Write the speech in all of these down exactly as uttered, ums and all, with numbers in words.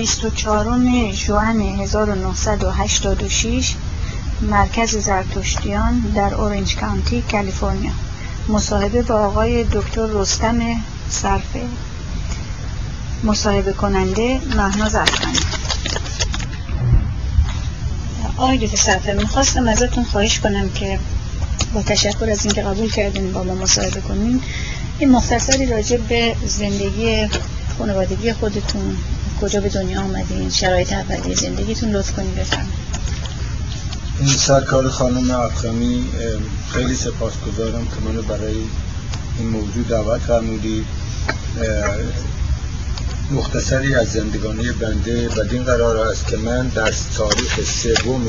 بیست و چهارم ژوئن هزار و نهصد و هشتاد و شش، مرکز زرتشتیان در اورنج کانتی، کالیفرنیا. مصاحبه با آقای دکتر رستم صرفه. مصاحبه کننده مهناز افغانی. آقای دکتر صرفه، میخواستم ازتون خواهش کنم که با تشکر از اینکه قبول کردین با ما مصاحبه کنین، این مختصری راجع به زندگی خانوادگی خودتون، کجا به دنیا آمدین، شرایط اولیه زندگیتون لطف کنین بفرمایید. این سرکار خانم افغانی، خیلی سپاسگزارم که منو برای این موضوع دعوت فرمودید. مختصری از زندگانی بنده بدین قرار است که من در تاریخ سوم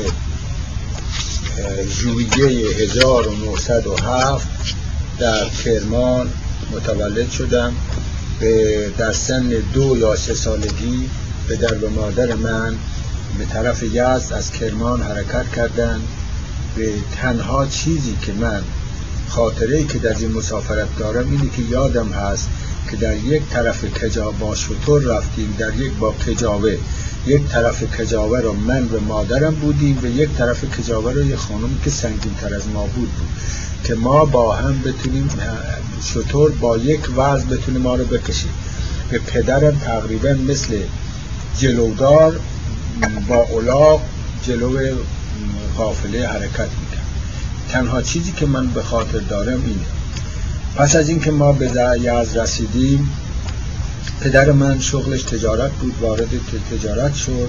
ژوئیه هزار و نهصد و هفت در کرمان متولد شدم. در سن دو یا سه سالگی پدر و مادر من به طرف یزد از کرمان حرکت کردند. به تنها چیزی که من خاطره‌ای که در این مسافرت دارم اینه که یادم هست که در یک طرف کجاوه با شتر رفتیم، در یک با کجاوه یک طرف کجاوه رو من و مادرم بودیم و یک طرف کجاوه رو یک خانم که سنگین تر از ما بود بود که ما با هم بتونیم شتر با یک وزن بتونیم ما رو بکشیم. به پدرم تقریبا مثل جلودار با الاغ جلو قافله حرکت میکرد. تنها چیزی که من به خاطر دارم اینه. پس از اینکه ما به یزد رسیدیم، پدر من شغلش تجارت بود، وارد تجارت شد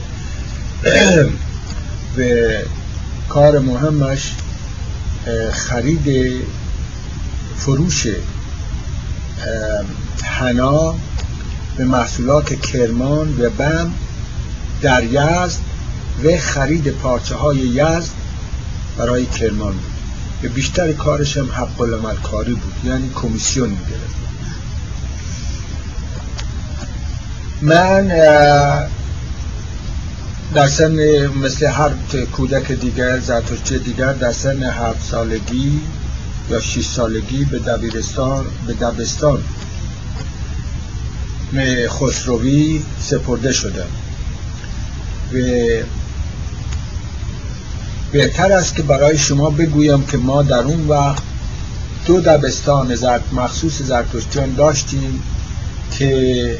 و کار مهمش خرید فروش حنا به محصولات کرمان و بم در یزد و خرید پارچه های یزد برای کرمان بود. و بیشتر کارش هم حق العمل کاری بود، یعنی کمیسیون می‌گرفت. من در سن مثل هر کودک دیگر زرتشتی دیگر در سن هفت سالگی یا شش سالگی به دبیرستان به دبستان خسروی سپرده شدم. و بهتر است که برای شما بگویم که ما در اون وقت دو دبستان زرت مخصوص زرتشتیان داشتیم که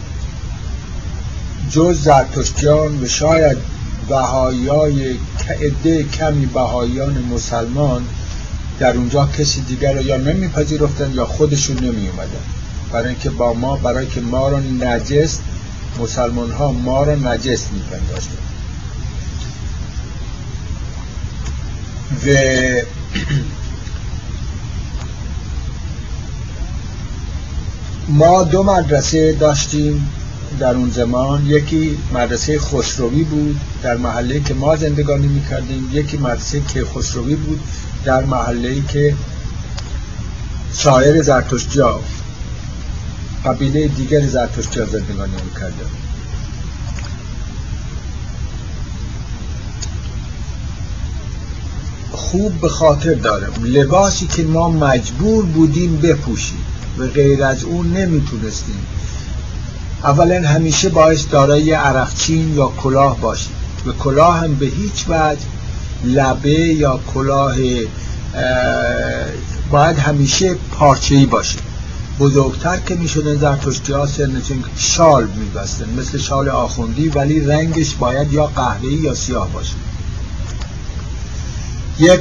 جز زرتشتیان و شاید بهائیای عده کمی بهائیان مسلمان در اونجا کسی دیگر رو یا نمیپذیرفتن یا خودشون نمی اومدن، برای اینکه با ما برای که ما رو نجس مسلمان ها ما رو نجس میپنداشتن. و ما دو مدرسه داشتیم در اون زمان. یکی مدرسه خسروی بود در محله‌ای که ما زندگانی میکردیم، یکی مدرسه که خسروی بود در محله‌ای که سایر زرتشتی‌ها قبیله دیگر زرتشتی‌ها زندگانی میکردن. خوب به خاطر دارم لباسی که ما مجبور بودیم بپوشیم و غیر از اون نمیتونستیم. اولا همیشه باعث دارای عرقچین یا کلاه باشیم و کلاه هم به هیچ وجه لبه یا کلاه باید همیشه پارچه‌ای باشه. بزرگتر که میشدن زرتشتی‌ها سرنشین شال میبستن مثل شال آخوندی، ولی رنگش باید یا قهوه‌ای یا سیاه باشه. یک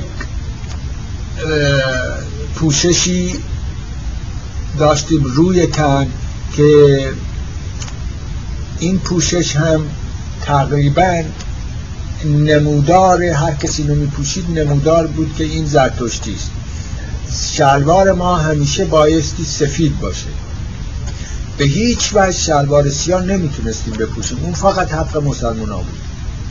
پوششی داشتیم روی تن که این پوشش هم تقریبا نمودار هر کسی رو میپوشید نمودار بود که این زرتشتی است. شلوار ما همیشه بایستی سفید باشه، به هیچ وجه شلوار سیاه نمیتونستیم بپوشیم، اون فقط حق مسلمان ها بود.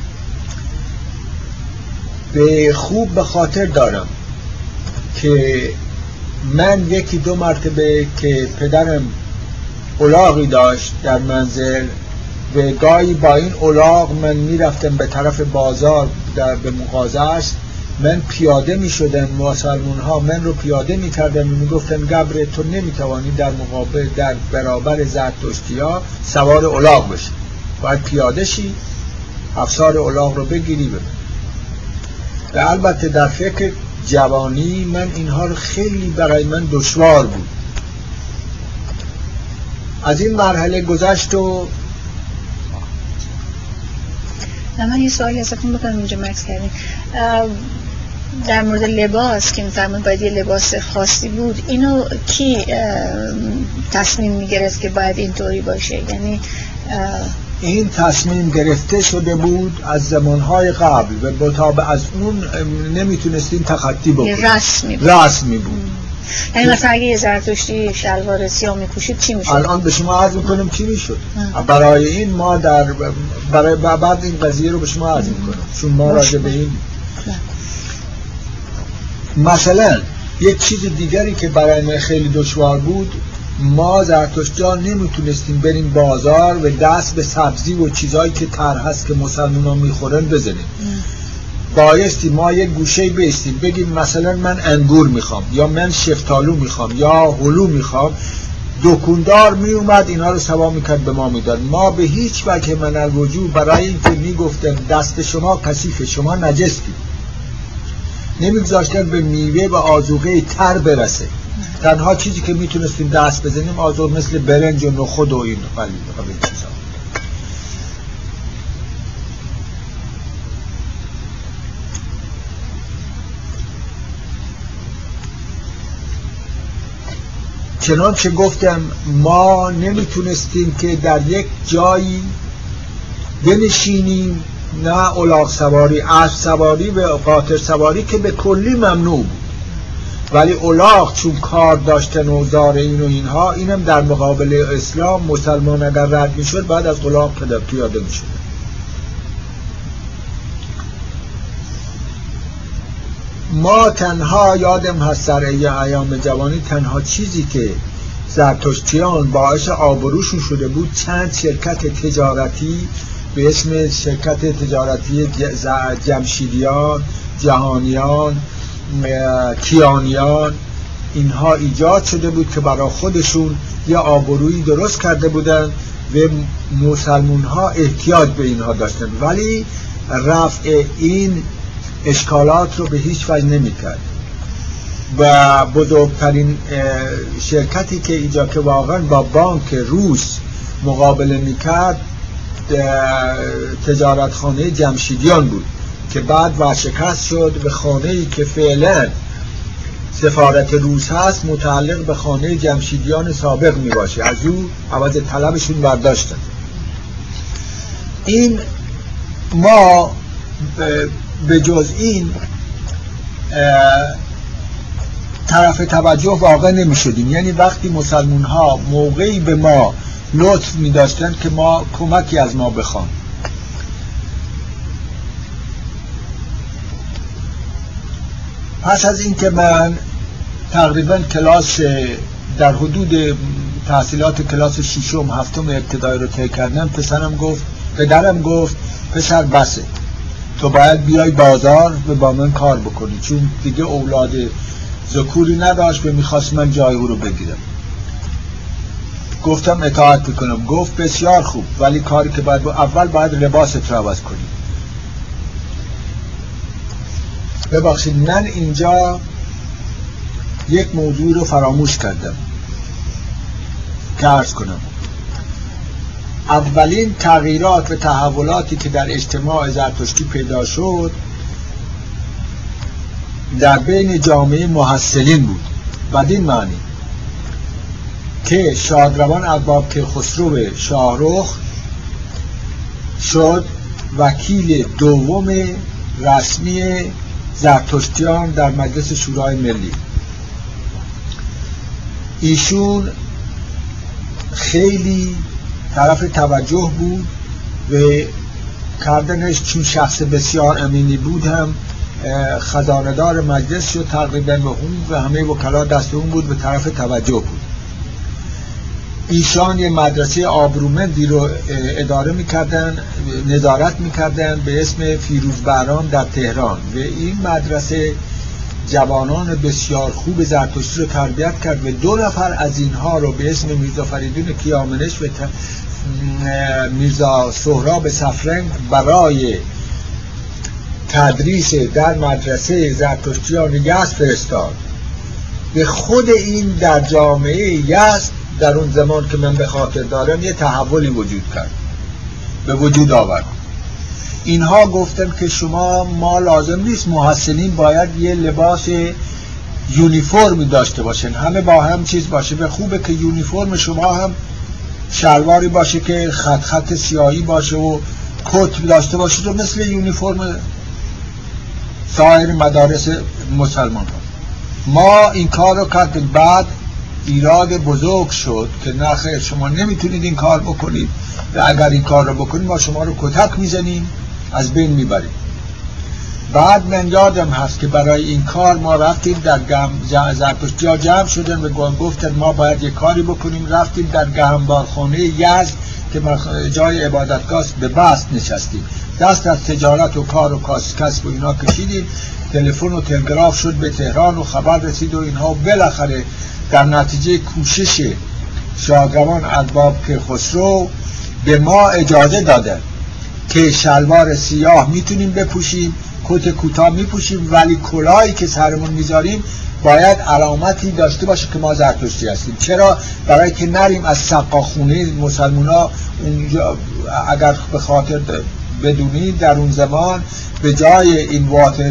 به خوب به خاطر دارم که من یکی دو مرتبه که پدرم الاغی داشت در منزل و گاهی با این الاغ من میرفتم به طرف بازار در به مغازه است، من پیاده می شدم، مسلمان ها من رو پیاده می کردن و می گفتن گبره تو نمی توانی در مقابل در برابر زرتشتی ها سوار الاغ بشی. باید پیاده شی، افسار الاغ رو بگیری ببین. و البته در فکر جوانی من اینها رو خیلی برای من دشوار بود. از این مرحله گذشت و من یه سوالی ازتون بکنم اینجا مکس کردیم در مورد لباس که میفرمون باید یه لباس خاصی بود، اینو کی تصمیم میگرفت که باید اینطوری باشه؟ یعنی این تصمیم گرفته شده بود از زمانهای قبل و مطابق از اون نمیتونستیم تخطی بکنیم، رسمی بود. رسمی بود. یعنی مثلا اگه یه زرتشتی شلوار سیاه میپوشید چی میشد؟ الان به شما عرض میکنم چی میشد. برای این ما در برای بعد این قضیه رو به شما عرض میکنم چون ما راجع به این مثلا یک چیز دیگری که برای من خیلی دشوار بود، ما زرتشتیان نمیتونستیم بریم بازار و دست به سبزی و چیزایی که طرح هست که مسلمانان میخورن بزنیم. بایستی ما یک گوشه بیستیم بگیم مثلا من انگور میخوام یا من شفتالو میخوام یا هلو میخوام، دکاندار میومد اینا رو سوا میکرد به ما میداد. ما به هیچ وجه من الوجود برای اینکه میگفتن دست شما کثیفه، شما نجستی، نمیگذاشتن به میوه و آذوقه تر برسه. تنها چیزی که میتونستیم دست بزنیم آذوق مثل برنج و نخود و این قلیل قلیل چیزا. چنانچه گفتم ما نمیتونستیم که در یک جایی بنشینیم، نه الاغ سواری، اسب سواری و قاطر سواری که به کلی ممنوع بود، ولی الاغ چون کار داشتن و زارعین و اینها، اینم در مقابل اسلام مسلمان اگر رد میشد بعد از الاغ پیاده میشد. ما تنها یادم هست در ایام جوانی تنها چیزی که زرتشتیان باعث آبروشون شده بود چند شرکت تجارتی به اسم شرکت تجارتی جمشیدیان، جهانیان، کیانیان، اینها ایجاد شده بود که برای خودشون یه آبرویی درست کرده بودن و مسلمون ها احتیاج به اینها داشتن، ولی رفع این اشکالات رو به هیچ وجه نمی کرد. و بزرگترین شرکتی که ایجاد که واقعا با بانک روس مقابله می کرد تجارتخانه جمشیدیان بود که بعد ورشکست شد به خانه‌ای که فعلا سفارت روس هست متعلق به خانه جمشیدیان سابق می باشه، از او عوض طلبشون برداشتن. این ما به جز این طرف توجه واقع نمی شدیم. یعنی وقتی مسلمون ها موقعی به ما لطف می داشتن که ما کمکی از ما بخوان، پس از این که من تقریبا کلاس در حدود تحصیلات کلاس ششم هفتم ابتدایی رو طی کردم، پسرم گفت پدرم گفت پسر بسه، تو باید بیای بازار و با من کار بکنی، چون دیگه اولاد ذکوری نداشت و میخواست من جای او رو بگیرم. گفتم اطاعت میکنم. گفت بسیار خوب، ولی کاری که باید اول باید لباست رو عوض کنی. ببخشید من اینجا یک موضوع رو فراموش کردم که عرض کنم. اولین تغییرات و تحولاتی که در اجتماع زرتشتی پیدا شد در بین جامعه محصلین بود، بدین معنی که شادروان ارباب کیخسرو شاهرخ شد وکیل دوم رسمی زرتشتیان در مجلس شورای ملی. ایشون خیلی طرف توجه بود و کردنش چون شخص بسیار امینی بود هم خزانه‌دار مجلس شد تقریبا و اون و همه وکلا دست اون بود و طرف توجه بود. ایشان یه مدرسه آبرومندی رو اداره میکردن، نظارت میکردن به اسم فیروز بهرام در تهران و این مدرسه جوانان بسیار خوب زرتشتی رو تربیت کرد و دو نفر از اینها رو به اسم میرزا فریدون کیامنش و میرزا سهراب صفرنگ برای تدریس در مدرسه زرتشتیان یزد فرستاد. به خود این در جامعه یزد در اون زمان که من به خاطر دارم یه تحولی وجود کرد، به وجود آورد. اینها گفتن که شما ما لازم نیست محسنین باید یه لباس یونیفرمی داشته باشن، همه با هم چیز باشه، به خوبه که یونیفرم شما هم شلواری باشه که خط خط سیاهی باشه و کت داشته باشه و مثل یونیفرم سایر مدارس مسلمان ها. ما این کار رو کردیم، بعد ایراد بزرگ شد که نه خیر شما نمیتونید این کار بکنید و اگر این کار رو بکنید ما شما رو کتک میزنیم، از بین میبریم. بعد من یادم هست که برای این کار ما رفتیم در زرتشتی‌ها جمع شدن و گفتن ما باید یک کاری بکنیم. رفتیم در گهنبارخانه یزد که جای عبادتگاه به بست نشستیم، دست از تجارت و کار و کسب و اینا کشیدیم. تلفن و تلگراف شد به تهران و خبر رسید و اینها. بالاخره در نتیجه کوشش شاگران ارباب کیخسرو به ما اجازه دادن که شلوار سیاه میتونیم بپوشیم، کت کوتاه میپوشیم، ولی کلاهی که سرمون میذاریم باید علامتی داشته باشه که ما زرتشتی هستیم. چرا؟ برای که نریم از سقاخونه مسلمونا اونجا. اگر به خاطر بدونید در اون زمان به جای این واتر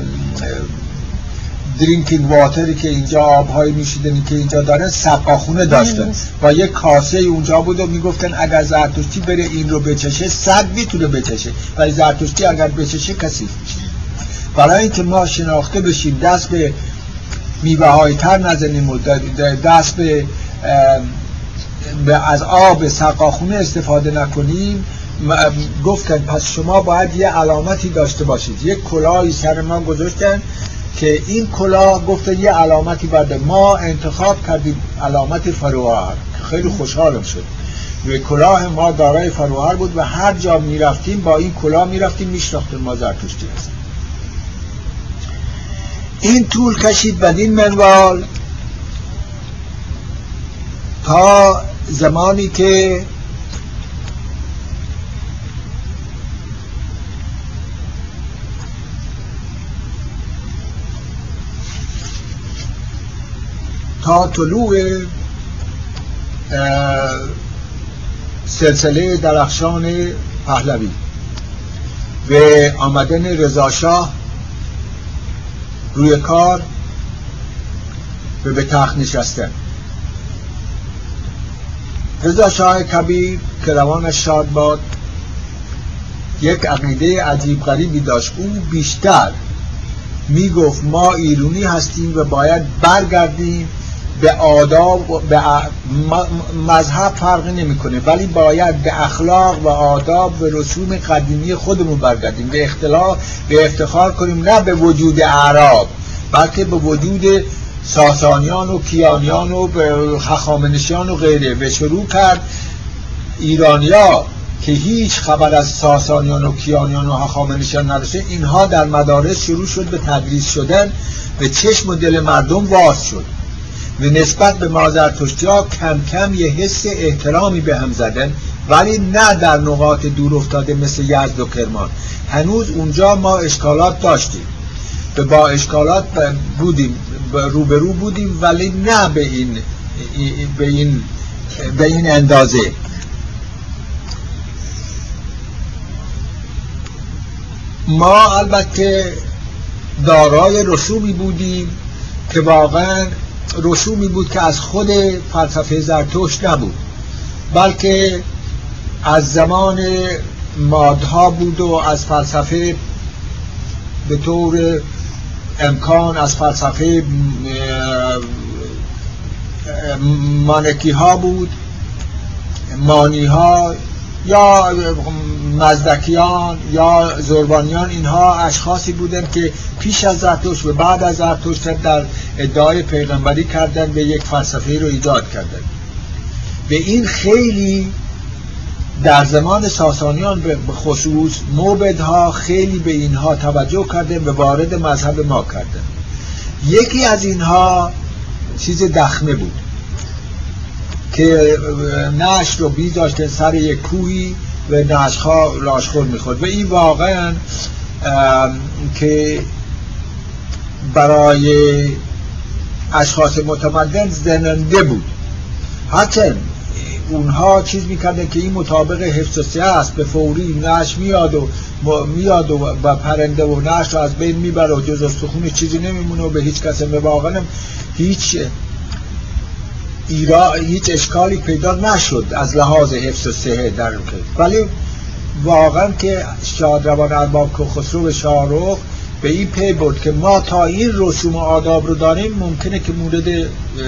درینکینگ واتری که اینجا آبهای میشیدنی که اینجا دارن، سقاخونه داشتن و یک کاسه اونجا بود و میگفتن اگر زرتشتی بره این رو بچشه سگ میتونه بچشه، ولی زرتشتی اگر بچشه کثیف میشه. برای اینکه ما شناخته بشیم، دست به میوه های تر نزنیم و دست به, به از آب سقاخونه استفاده نکنیم، گفتن پس شما باید یه علامتی داشته باشید. یک کلاهی سر ما گذاشتن که این کلاه گفتن یه علامتی برده. ما انتخاب کردیم علامت فروهر، خیلی خوشحالم شد. و کلاه ما دارای فروهر بود و هر جا میرفتیم با این کلاه میرفتیم، میشناختن ما زرتشتی هستیم. این طول کشید بدین منوال تا زمانی که تا طلوع سلسله درخشان پهلوی و آمدن رضا شاه روی کار و به تخت نشستن. رضا شاه کبیر که روانش شاد باد یک عقیده عجیب غریبی داشت. او بیشتر می گفت ما ایرانی هستیم و باید برگردیم به آداب، به مذهب فرقی نمیکنه، ولی باید به اخلاق و آداب و رسوم قدیمی خودمون برگردیم، به اختلاف به افتخار کنیم نه به وجود اعراب بلکه به وجود ساسانیان و کیانیان و هخامنشیان و غیره. و شروع کرد ایرانیا که هیچ خبر از ساسانیان و کیانیان و هخامنشیان نداشته، اینها در مدارس شروع شد به تدریس شدن و چشم و دل مردم باز شد و نسبت به ما زرتشتی‌ها کم کم یه حس احترامی به هم زدن، ولی نه در نقاط دور افتاده مثل یزد و کرمان. هنوز اونجا ما اشکالات داشتیم و با اشکالات بودیم روبرو بودیم، ولی نه به این به این به این اندازه. ما البته دارای رسومی بودیم که واقعا رسومی بود که از خود فلسفه زرتشت نبود، بلکه از زمان مادها بود و از فلسفه به طور امکان از فلسفه مانکی ها بود، مانی ها یا مزدکیان یا زربانیان. اینها اشخاصی بودند که پیش از زرتشت و بعد از زرتشت در ادعای پیغمبری کردند و یک فلسفه رو ایجاد کردند. و این خیلی در زمان ساسانیان به خصوص موبدها خیلی به اینها توجه کردند و وارد مذهب ما کردند. یکی از اینها چیز دخمه بود که نعش رو بی‌داشتن سر یک کوهی و نعش‌ها لاشخور میخورد و این واقعا که برای اشخاص متمدن زننده بود. هرچند اونها چیز میکردن که این مطابق حفظ و صحه است، به فوری نعش میاد و میاد و, و پرنده و نعش رو از بین میبره و جز استخون چیزی نمیمونه و به هیچ کس واقعا هیچ ایرا هیچ اشکالی پیدا نشد از لحاظ حفظ و صحه در اون. ولی واقعا که شادروان ارباب کیخسرو شاهرخ به این پی برد که ما تا این رسوم و آداب رو داریم ممکنه که مورد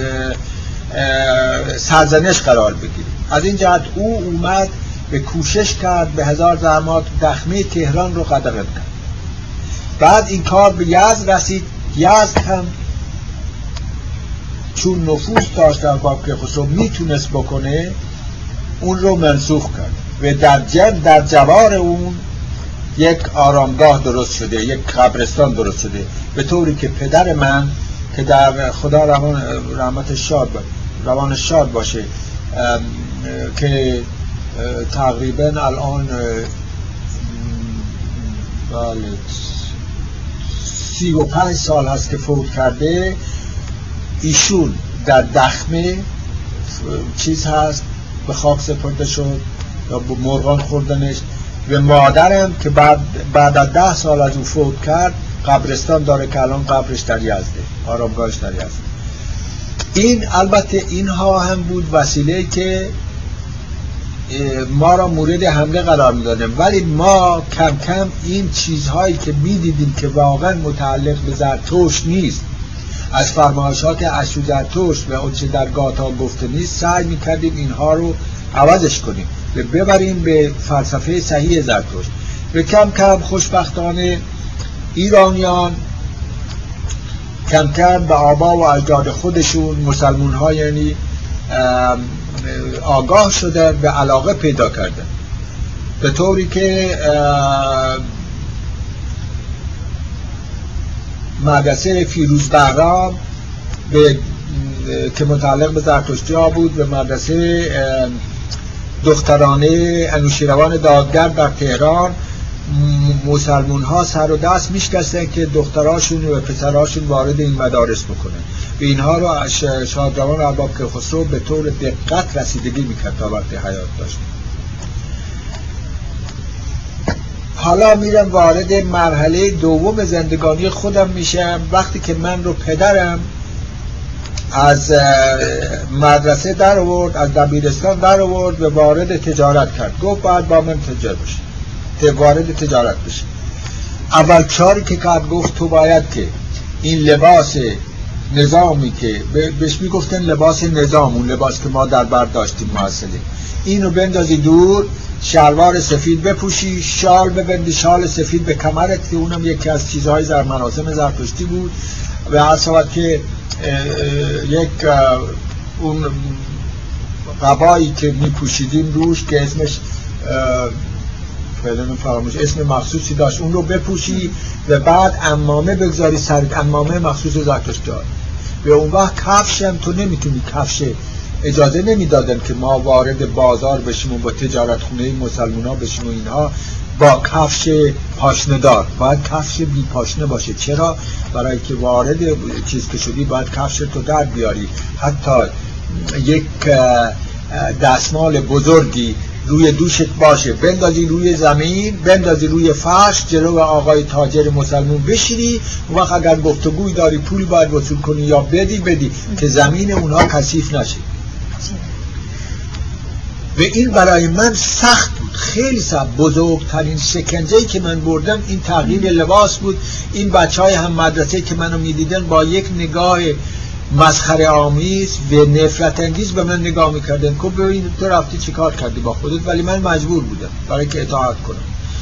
سرزنش قرار بگیریم. از این جهت او اومد به کوشش کرد به هزار زحمات دخمه تهران رو قدغن کرد. بعد این کار به یزد رسید. یزد هم چون نفوذ داشت ارباب کیخسرو میتونست بکنه، اون رو منسوخ کرد و در جن در جوار اون یک آرامگاه درست شده، یک قبرستان درست شده، به طوری که پدر من که در خدا رحمان رحمتش شاد باشه روانش شاد باشه که تقریبا الان بله سی و پنج سال هست که فوت کرده، ایشون در دخمه چیز هست به خاک سپرده شد یا به مرغان خوردنش و مادرم که بعد بعد از ده سال از او فوت کرد قبرستان داره که الان قبرش در یزده، آرامگاهش در یزده. این البته اینها هم بود وسیله که ما را مورد حمله قرار میدادیم، ولی ما کم کم این چیزهایی که میدیدیم که واقعا متعلق به زرتشت نیست، از فرمایشات اشو زرتشت و اون چه در گاتا گفته نیست، سعی میکردیم اینها رو عوضش کنیم و ببریم به فلسفه صحیح زرتشت. و کم کم خوشبختانه ایرانیان کم کم به آبا و اجداد خودشون مسلمون ها یعنی آگاه شدن و علاقه پیدا کردن، به طوری که مدرسه فیروز بهرام به که متعلق به زرتشتی‌ها بود و مدرسه دخترانه انوشیروان دادگر در تهران مسلمون ها سر و دست میشکستن که دختراشون و پسراشون وارد این مدارس بکنن و اینها رو شادروان ارباب کیخسرو به طور دقت رسیدگی میکرد تا وقتی حیات داشت. حالا میرم وارد مرحله دوم زندگانی خودم میشم، وقتی که من رو پدرم از مدرسه در آورد، از دبیرستان در آورد و وارد تجارت کرد. گفت باید با من تجارت بشه، وارد تجارت بشه. اول کاری که کرد گفت تو باید که این لباس نظامی که بهش میگفتن لباس نظام، اون لباس که ما در بر داشتیم محصلی، اینو بندازی دور، شلوار سفید بپوشی، شال ببندی، شال سفید به کمرت که اونم یکی از چیزهای در مراسم زرتشتی بود و هر صورت که یک اون قبایی که میپوشیدیم روش که اسمش پیدا فراموش اسم مخصوصی داشت، اون رو بپوشی و بعد عمامه بگذاری سرت، عمامه مخصوص زرتشتی ها. و اون وقت کفش هم تو نمیتونی، کفش اجازه نمیدادن که ما وارد بازار بشیم و با تجارت خونه مسلمان ها بشیم و اینها با کفش پاشنه دار، باید کفش بی پاشنه باشه. چرا؟ برای که وارد چیز که شدی باید کفش تو در بیاری، حتی یک دستمال بزرگی روی دوشت باشه، بندازی روی زمین، بندازی روی فرش، جلو آقای تاجر مسلمون بشینی، و وقت اگر گفتگوی داری پولی باید وصول کنی یا بدی بدی که زمین اونها کثیف نشه. و این برای من سخت بود، خیلی سخت. بزرگترین شکنجه‌ای که من بردم این تغییر لباس بود. این بچهای هم مدرسه که منو میدیدن با یک نگاه مسخره آمیز و نفرت انگیز به من نگاه میکردن که ببین تو رفتی چی کار کردی با خودت، ولی من مجبور بودم برای که اطاعت کنم.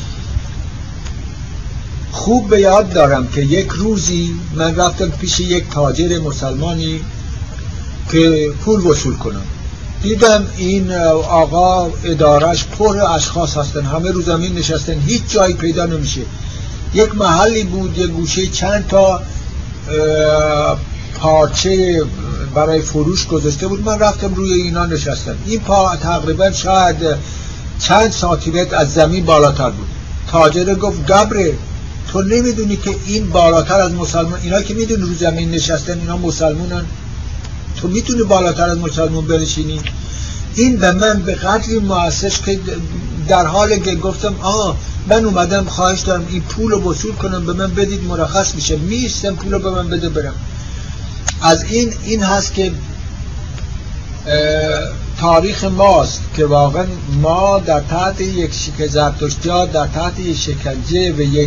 خوب به یاد دارم که یک روزی من رفتم پیش یک تاجر مسلمانی که پول وصول کنم. دیدم این آقا ادارش پر اشخاص هستن، همه رو زمین نشستن، هیچ جایی پیدا نمیشه. یک محلی بود، یک گوشه چند تا پارچه برای فروش گذاشته بود. من رفتم روی اینا نشستم. این پا تقریبا شاید چند سانتیمتر از زمین بالاتر بود. تاجر گفت گبره تو نمیدونی که این بالاتر از مسلمان، اینا که میدونی رو زمین نشستن اینا مسلمونن، تو میتونی بالاتر از مسلمان بنشینی؟ این به من به قدری مؤثر که در حالی که گفتم آه من اومدم خواهش دارم این پول رو وصول کنم به من بدید مرخص میشه، میستم پول رو به من بده برم. از این این هست که تاریخ ماست که واقعا ما در تحت یک شکل زرتشتی‌ها در تحت یک شکنجه و یک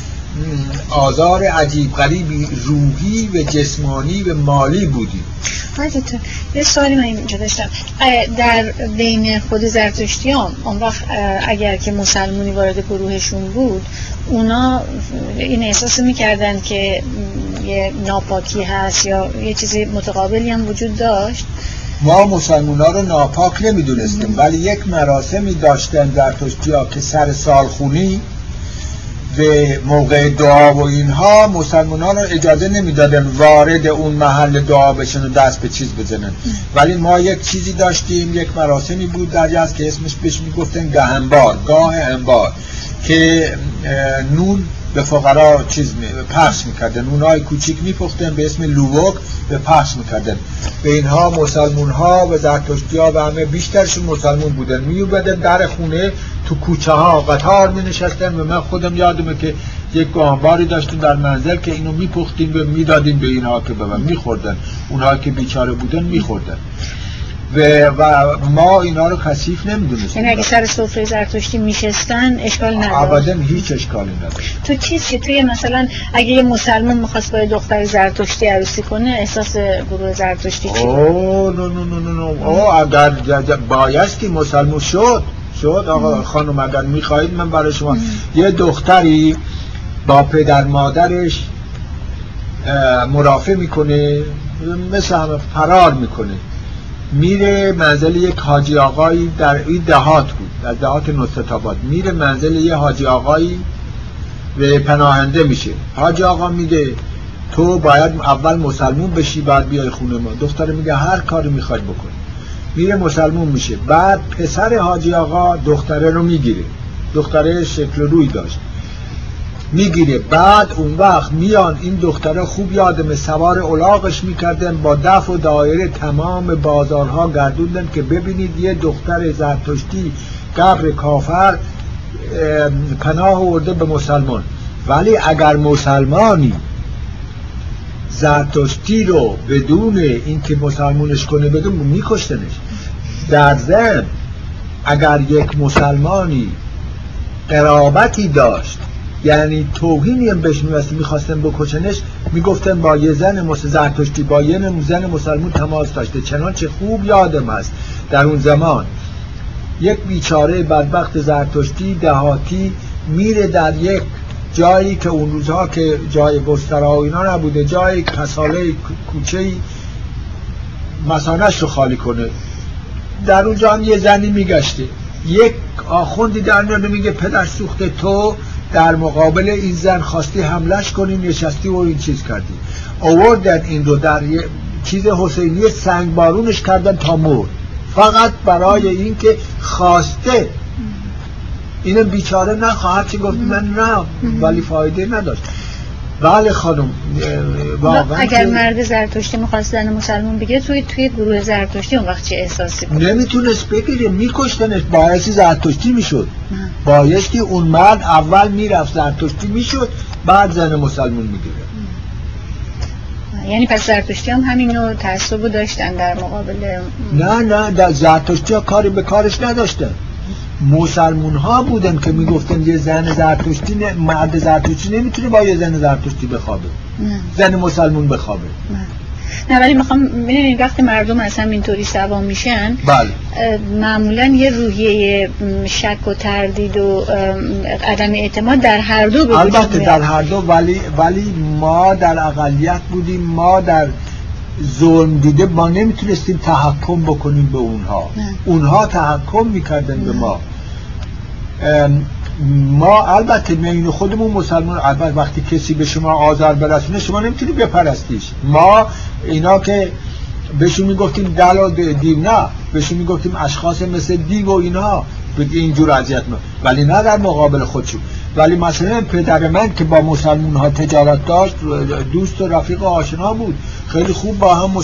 آزار عجیب غریبی روحی و جسمانی و مالی بودیم. حضرت یه سوالی من اینجا داشتم، در بین خود زرتشتیان اون وقت اگر که مسلمونی وارد گروهشون بود اونا این احساس میکردن که یه ناپاکی هست یا یه چیزی متقابلی هم وجود داشت؟ ما مسلمونا رو ناپاک نمیدونستیم ولی یک مراسمی داشتن زرتشتی‌ها که سر سالخونی به موقع دعا و اینها مسلمانان رو اجازه نمیدادن وارد اون محل دعا بشن و دست به چیز بزنن. ولی ما یک چیزی داشتیم، یک مراسمی بود در یزد که اسمش بهش میگفتن گهنبار، گاه انبار، که نون به فقرا چیز پخش میکردن، نونهای کوچیک میپختن به اسم لووک به پخش میکردن. به اینها مسلمون ها و زرتشتی ها و همه بیشترشون مسلمون بودن میومدن در خونه تو کوچه ها قطار می نشستن و من خودم یادمه که یک گاهواری داشتیم در منزل که اینو میپختیم و میدادیم به اینها که ببن میخوردن، اونها که بیچاره بودن میخوردن و, و ما اینا رو کثیف نمیدونستیم. یعنی اگه سر سفره زرتشتی میشستن اشکال نداشت؟ ابدا هیچ اشکالی نداشت. تو چیز که توی مثلا اگه یه مسلمان میخواست با دختر زرتشتی عروسی کنه احساس گروه زرتشتی چی؟ اوه نو نو نو نو نو اوه اگر بایستی مسلمان شد شد آقا خانم اگر میخواهید من برای شما ام. یه دختری با پدر مادرش مرافعه میکنه، مثل همه فرار میکنه، میره منزل یک حاجی آقایی در این دهات بود، در دهات نصرت آباد، میره منزل یک حاجی آقایی و پناهنده میشه. حاجی آقا میگه تو باید اول مسلمون بشی بعد بیای خونه ما. دختر میگه هر کاری میخوای بکن. میره مسلمون میشه. بعد پسر حاجی آقا دختره رو میگیره، دختره شکل روی داشت، میگیره. بعد اون وقت میان این دختره خوب یادم سوار الاغش میکردن، با دف و دایره تمام بازارها گردوندن که ببینید یه دختر زرتشتی قبر کافر پناه آورده به مسلمان. ولی اگر مسلمانی زرتشتی رو بدون اینکه مسلمونش کنه بدون میکشتنش. در ضمن اگر یک مسلمانی قرابتی داشت یعنی توهینی هم بهش می‌رسید می‌خواستن بکشنش، میگفتن با یه زن زرتشتی با یه زن مسلمان تماس داشته. چنانچه خوب یادم هست در اون زمان یک بیچاره بدبخت زرتشتی دهاتی میره در یک جایی که اون روزها که جای بسترها و اینا نبوده، جای کساله کوچه‌ای مسانش رو خالی کنه. در اونجا هم یه زنی میگشته، یک آخوندی در میاد میگه پدر سوخته تو در مقابل این زن خواستی حملش کنی، نشستی و این چیز کردی. آوردن این رو در یه چیز حسینی سنگ بارونش کردن تا مرد، فقط برای این که خواسته. اینم بیچاره نخواهد چی گفت من نه، ولی فایده نداشت. بله خانم واقعا اگر مرد زرتشتی میخواست زن مسلمان بگیره توی توی گروه زرتشتی اون وقت چه احساسی بود؟ نمیتونست بگیره، میکشتنش، بایستی زرتشتی میشد. بایستی اون مرد اول میرفت زرتشتی میشد بعد زن مسلمان میگیره. یعنی پس زرتشتی هم همین نوع تعصب داشتن در مقابل؟ نه نه در زرتشتی ها کاری به کارش نداشتن. مسلمون ها بودن که میگفتن یه زن زرتشتی نه، مرد زرتشتی نمیتونه با یه زن زرتشتی بخوابه، نه. زن مسلمون بخوابه. نه ولی میخوام ببینید وقتی مردم اصلا اینطوری سوا میشن بله معمولا یه روحیه شک و تردید و عدم اعتماد در هر دو بود. البته در هر دو، ولی ولی ما در اقلیت بودیم، ما در ظلم دیده ما نمیتونستیم تحکم بکنیم به اونها، نه. اونها تحکم میکردن نه. به ما. ما البته بین خودمون مسلمان، البته وقتی کسی به شما آزار برسونه شما نمیتونید بپرستیش. ما اینا که بهشون میگفتیم دل و دیو، نه بهشون میگفتیم اشخاص مثل دیو و اینا بگه اینجور اذیت ما، ولی نه در مقابل خودشون. ولی مثلا پدر من که با مسلمون ها تجارت داشت، دوست و رفیق و آشنا بود، خیلی خوب با هم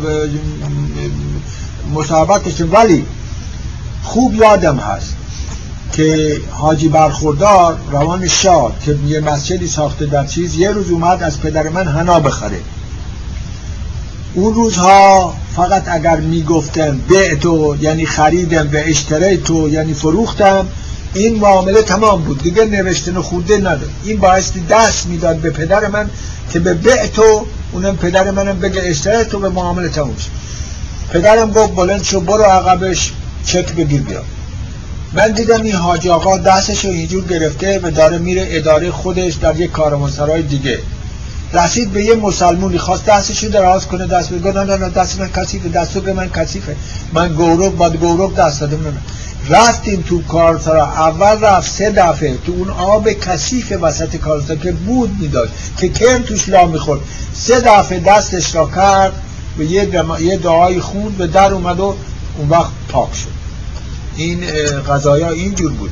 مصاحبت داشتیم. ولی خوب یادم هست که حاجی برخوردار روان شاه که یه مسجدی ساخته در چیز، یه روز اومد از پدر من حنا بخره. اون روزها فقط اگر میگفتم بعتو یعنی خریدم و اشتریتو یعنی فروختم، این معامله تمام بود دیگه، نوشتن و خورده نداره. این باعث دست میداد به پدر من که به بعتو، اونم پدر منم بگه اشتریتو، به معامله تموم شد. پدرم گفت بلند شو برو عقبش چک بگیر بیا. من دیدم این حاجی آقا دستشو اینجور گرفته و داره میره اداره خودش در یک کاروانسرای دیگه. رسید به یه مسلمونی، خواست دستشو دراز کنه، دست بگه نه نه نه دست من کثیفه، دستو به من کثیفه، من گورک با گورک دست دادم. نه رفتیم تو کاروانسرا، اول رفت سه دفعه تو اون آب کثیف وسط کاروانسرا که بود میداشت که کرم توش لا میخورد، سه دفعه دستش را کرد و یه, یه دعای خوند و در اومد و اون وقت پاک شد. این قضایا اینجور بود.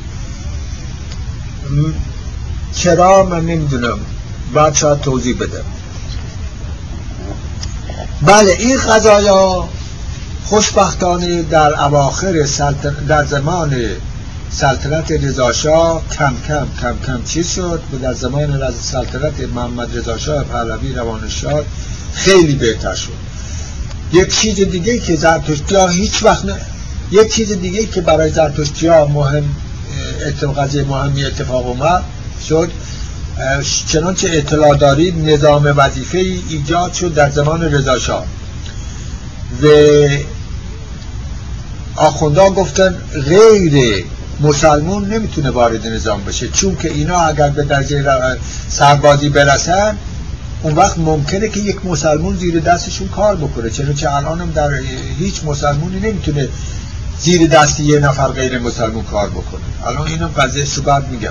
چرا من نمیدونم، بعد شاید توضیح بدم. بله این قضایا خوشبختانه در اواخر سلطن... در زمان سلطنت رضا شاه کم کم کم کم چیز شد و در زمان سلطنت محمد رضا شاه پهلوی روانشاد خیلی بهتر شد. یک چیز دیگه که زرتشتی‌ها هیچ وقت نه یک چیز دیگه که برای زرتشتی‌ها مهم قضیه مهمی اتفاق اومد شد، چنانچه اطلاع دارید نظام وظیفه ای ایجاد شد در زمان رضا شاه و آخوندها گفتن غیر مسلمون نمیتونه وارد نظام بشه، چون که اینا اگر به درجه سربازی برسن اون وقت ممکنه که یک مسلمون زیر دستشون کار بکنه، چنانچه الان هم در هیچ مسلمونی نمیتونه زیر دست یه نفر غیر مسلمون کار بکنه. الان اینو قضیه رو بعد میگم.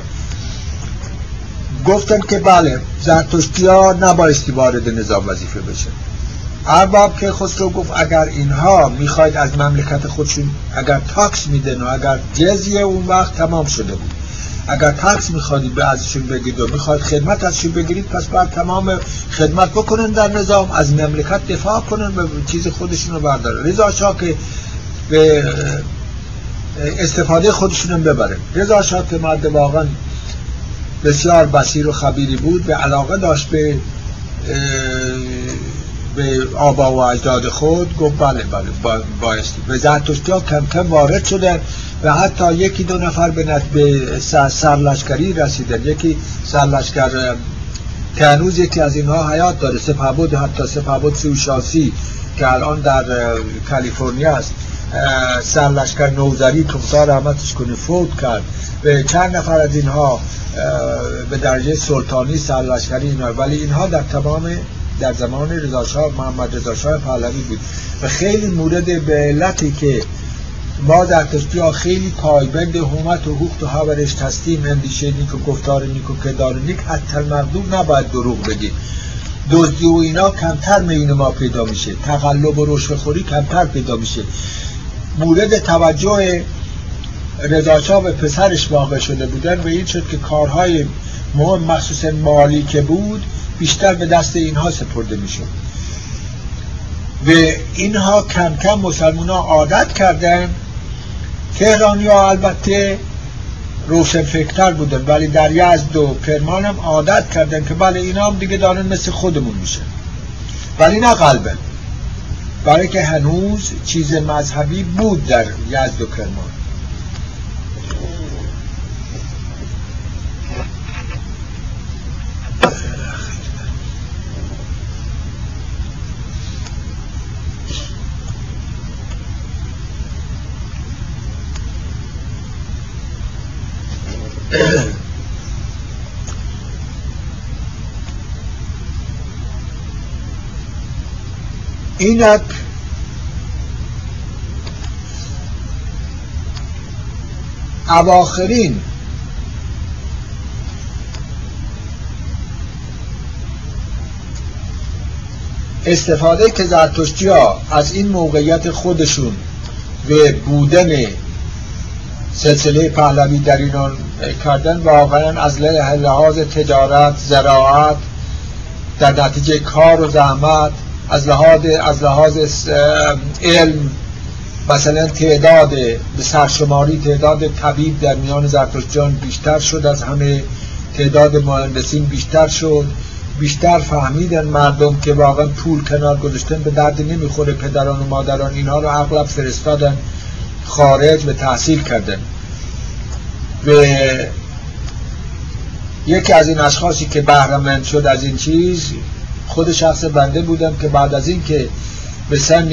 گفتن که بله زرتشتی‌ها نبایستی وارد نظام وظیفه بشه. ارباب که خسرو گفت اگر اینها میخواید از مملکت خودشون اگر تاکس میدن و اگر جزیه، اون وقت تمام شده بود. اگر تاکس میخواید به ازشون بگیرید و میخواید خدمت ازشون بگیرید، پس باید تمام خدمت بکنن در نظام، از مملکت دفاع کنن و چیز خودشون رو بردارن. رضا شاه که به استفاده خودشونم ببرن. رضا شاه که مرد واقعا بسیار بصیر و خبیری بود و علاقه داشت به به آبا و اجداد خود، گفت بله بله با بایستی. و زرتشتی‌ها کم کم وارد شدن و حتی یکی دو نفر به نت به سرلشکری رسیدن. یکی سرلشکر که هنوز یکی از اینها حیات داره، سپهبد، حتی سپهبد سوشاسی که الان در کالیفرنیا است، سرلشکر نوذری که خدا رحمتش کنه فوت کرد و چند نفر از اینها به درجه سلطانی سرلشکری اینا، ولی اینها در تمام در زمان رضا شاه محمد رضا شاه پهلوی بود. و خیلی مورد به علتی که ما زرتشتی‌ها خیلی پایبند حرمت و حقوق و حورش هستیم، اندیشه نیک و گفتار نیک و کردار نیک، حتی المردود نباید دروغ بگیم. دزدی و اینا کمتر میون ما پیدا میشه، تقلب و رشوه‌خوری کمتر پیدا میشه. مورد توجه رضا شاه و پسرش واقع شده بودن و این شد که کارهای مهم مخصوصا مالی که بود بیشتر به دست اینها سپرده میشد و اینها کم کم مسلمان ها عادت کردن. تهرانی ها البته روشنفکرتر بودن، ولی در یزد و کرمان هم عادت کردن که بله اینا هم دیگه دارن مثل خودمون میشه، ولی نه قلبا، برای که هنوز چیز مذهبی بود در یزد و کرمان. اینک اواخرین استفاده که زرتشتی‌ها از این موقعیت خودشون و بودن سلسله پهلوی در ایران کردن واقعا از لحاظ تجارت، زراعت، در نتیجه کار و زحمت، از لحاظ از لحاظ علم، مثلا تعداد به سرشماری تعداد طبیب در میان زرتشتیان بیشتر شد، از همه تعداد مهندسین بیشتر شد، بیشتر فهمیدن مردم که واقعا پول کنار گذاشتن به درد نمیخوره. پدران و مادران اینها رو اغلب فرستادن خارج و تحصیل کردن. و یکی از این اشخاصی که بهره‌مند شد از این چیز خود شخص بنده بودم که بعد از این که به سن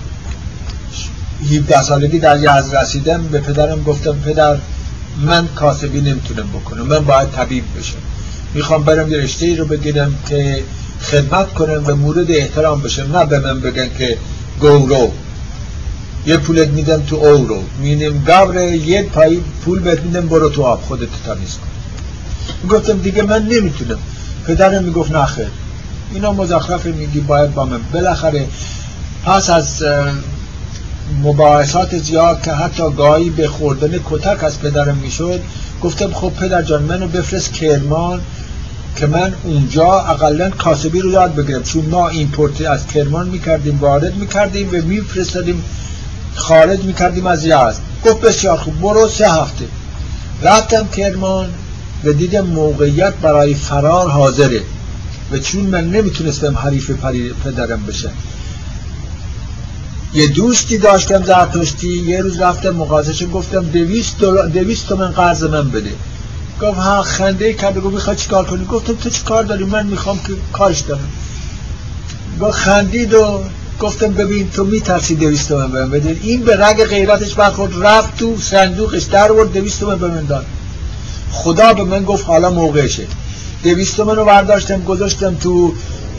هفده سالگی در یزد رسیدم به پدرم گفتم پدر من کاسبی نمیتونم بکنم، من باید طبیب بشم، میخوام برم یه رشته‌ای رو بگیرم که خدمت کنم و مورد احترام بشم، نه به من بگن که گورو یه پولت میدم تو اورو، میدم گابره یه پای پول بهت میدم برو تو آب خودت تمیز کن. گفتم دیگه من نمیتونم. پدرم میگفت نه خیر اینا مزخرفه، میگی باید با من. بالاخره پس از مباحثات زیاد که حتی گاهی به خوردن کتک از پدرم میشد گفتم خب پدر جان منو بفرست کرمان که من اونجا اقلا کاسبی رو یاد بگیرم، چون ما ایمپورت از کرمان میکردیم وارد میکردیم و میفرستادیم خارج میکردیم از یزد. گفت بسیار خوب برو. سه هفته رفتم کرمان و دیدم موقعیت برای فرار حاضره و چون من نمیتونستم حریف پدرم بشم. یه دوستی داشتم زرتشتی، یه روز رفتم مقایسه‌اش گفتم دویست دلار دویست تومن قرض من بده. گفت ها خنده کرد، گفت میخوای چیکار کنی؟ گفتم تو چیکار داری؟ من میخوام که کارش دارم. گفت خندید و گفتم ببین تو میترسی دویست تومن به من بده. این به رگ غیرتش برخورد، رفت تو صندوقش در آورد دویست تومن به من داد. خدا به من گفت حالا موقعشه. دویست تومن رو برداشتم گذاشتم تو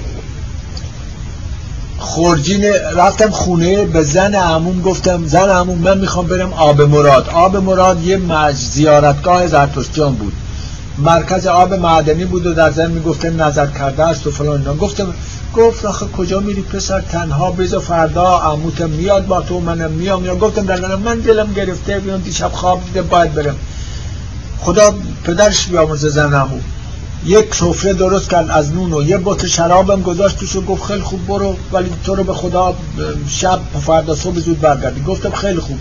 خورجین، رفتم خونه به زن عموم گفتم زن عموم من میخوام برم آب مراد. آب مراد یه مج زیارتگاه زرتشتیان بود، مرکز آب معدنی بود و در زن میگفتن نظر کرده است و فلان اینا. گفتم گفت آخه کجا میری پسر تنها، بذار فردا عموتم میاد با تو منم میام. یا گفتم در من من دلم گرفته بیام دیشب خواب دیدم باید برم. خدا پدرش بیامرزه زن عموم یک سفره درست کرد از نون و یه بطر شرابم گذاشت توش و گفت خیلی خوب برو ولی تو رو به خدا شب فردا صبح زود برگردی. گفتم خیلی خوب.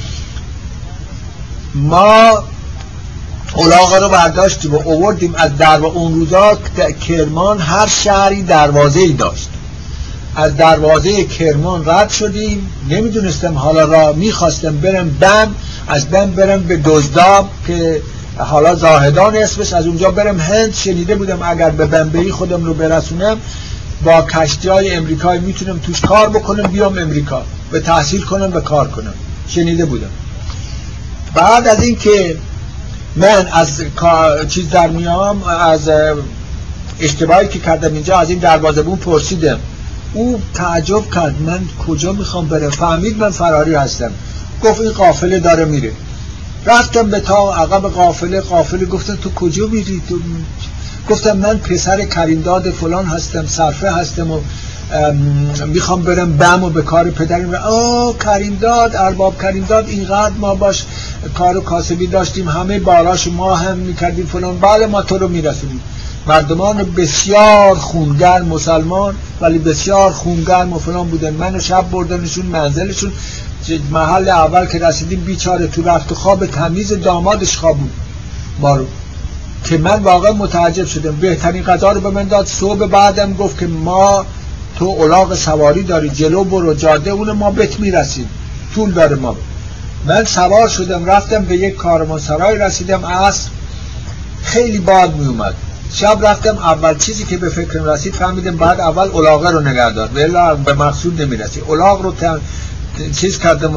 ما الاغه رو برداشتیم و آوردیم از دروازه. اون روزا کرمان هر شهری دروازه‌ای داشت. از دروازه کرمان رد شدیم، نمیدونستم حالا را میخواستم برم بم، از بم برم به دزداب که حالا زاهدان اسمش، از اونجا برم هند. شنیده بودم اگر به بمبئی خودم رو برسونم با کشتی‌های امریکایی میتونم توش کار بکنم بیام امریکا و تحصیل کنم و کار کنم. شنیده بودم. بعد از این که من از چیز در میام، از اشتباهی که کردم اینجا از این دروازه‌بون پرسیدم، او تعجب کرد من کجا میخوام برم، فهمید من فراری هستم. گفت این قافله داره میره. رفتم به تا عقب قافله. قافله گفتن تو کجا میری؟ تو گفتم من پسر کریمداد فلان هستم، صرفه هستم و میخوام برم بم و به کار پدرم. آه کریمداد، ارباب کریمداد، اینقدر ما باش کار و کاسبی داشتیم، همه باراش ما هم میکردیم فلان. بله ما تو رو میرسونیم. مردمان بسیار خونگرم، مسلمان ولی بسیار خونگرم و فلان بودن. منو شب بردنشون منزلشون. محل اول که رسیدیم بیچاره تو رفت خواب تمیز دامادش خواب بود ما رو که من واقعا متعجب شدم. بهترین غذا رو به من داد. صبح بعدم گفت که ما تو الاغ سواری داری جلو برو جاده اون ما بهت میرسیم، طول داره ما. من سوار شدم رفتم به یک کاروانسرای رسیدم. عصر خیلی باد می اومد. شب رفتم اول چیزی که به فکرم رسید فهمیدم بعد اول الاغ رو نگه دار ولی به مقصود نمیرسی. الاغ رو تن... چیز کردم و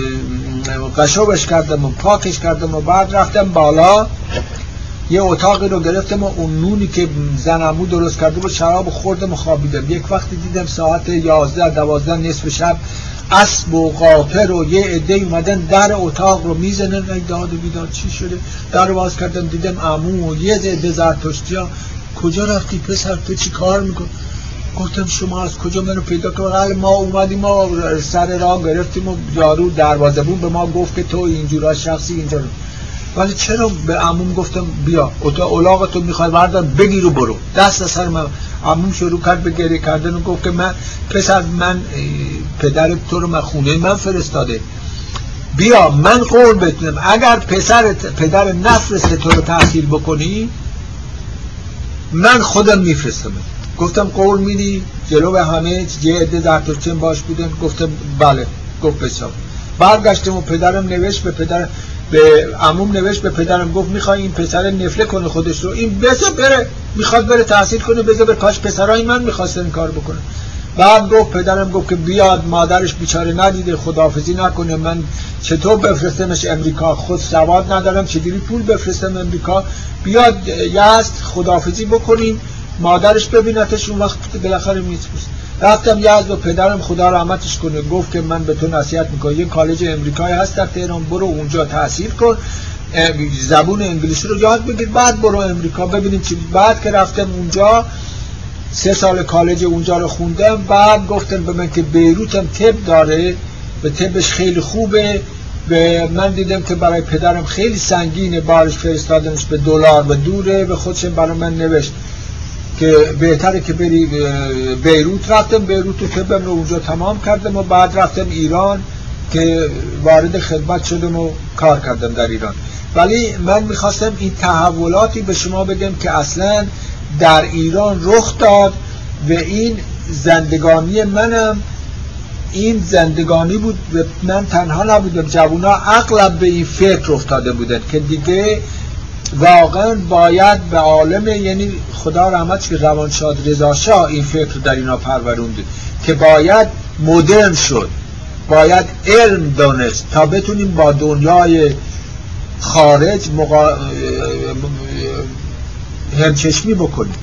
قشوبش کردم و پاکش کردم و بعد رفتم بالا یه اتاقی رو گرفتم و اون نونی که زن عمو درست کرده بود شراب خوردم و خوابیدم. یک وقتی دیدم ساعت یازده دوازده نصف شب اسب و قاطر و یه عده اومدن در اتاق رو میزنن. ای داد و بیداد چی شده؟ در رو باز کردم دیدم عمو و یه عده زرتشتی‌ها. کجا رفتی پسر؟ تو چی کار میکن؟ گفتم شما از کجا منو پیدا کردید؟ ما اومدیم ما سر راه گرفتیم و یارو دروازه‌بون به ما گفت که تو اینجورا شخصی اینجا. ولی چرا به عموم گفتم بیا الاغ تو میخوای بردار بگیر و برو. دست از سر من. عموم شروع کرد به گریه کردن و گفت که من پسر من پدر تو رو من خونه من فرستاده، بیا من قول بتونم اگر پسرت پدر نفرسته تو رو تحصیل بکنی من خودم میفرستم. گفتم قول میدی؟ جلو به همه یه عده زرتشتین باش بودن. گفتم بله. گفت بسیار. برگشتم و پدرم نوشت به پدر به عموم نوشت به پدرم گفت میخوای این پسر نفله کنه خودش رو، این بذار بره، میخواد بره تحصیل کنه بذار بره. کاش پسرای من میخواستن این کار بکنه. بعد گفت پدرم گفت که بیاد مادرش بیچاره ندیده خداحافظی نکنه، من چطور بفرستمش امریکا، خود سواد ندارم چجوری پول بفرستم امریکا، بیاد یزد خداحافظی بکنیم مادرش ببینتش اون وقت بالاخره میسپوست. رفتم یزد و پدرم خدا رحمتش کنه گفت که من به تو نصیحت میکنم یه کالج امریکایی هست در تهران، برو اونجا تحصیل کن، زبون انگلیسی رو یاد بگیر، بعد برو امریکا ببینیم چی. بعد که رفتم اونجا سه سال کالج اونجا رو خوندم. بعد گفتن به من که بیروتم طب داره، به طبش خیلی خوبه. به من دیدم که برای پدرم خیلی سنگینه، بارش فرستادنش به دلار و دوره، به خودش برای من نوشت که بهتره که بری بیروت. رفتم بیروت و طبم رو اونجا تمام کردم و بعد رفتم ایران که وارد خدمت شدم و کار کردم در ایران. ولی من میخواستم این تحولاتی به شما بگم که اصلا در ایران رخ داد و این زندگانی منم این زندگانی بود و من تنها نبودم، جوونا اغلب به این فکر افتاده بودن که دیگه واقعا باید به عالم، یعنی خدا رحمتش که روانشاد رضا شاه این فکر در اینا پرورونده که باید مدرن شد، باید علم دانست تا بتونیم با دنیای خارج مقا... همچشمی بکنیم.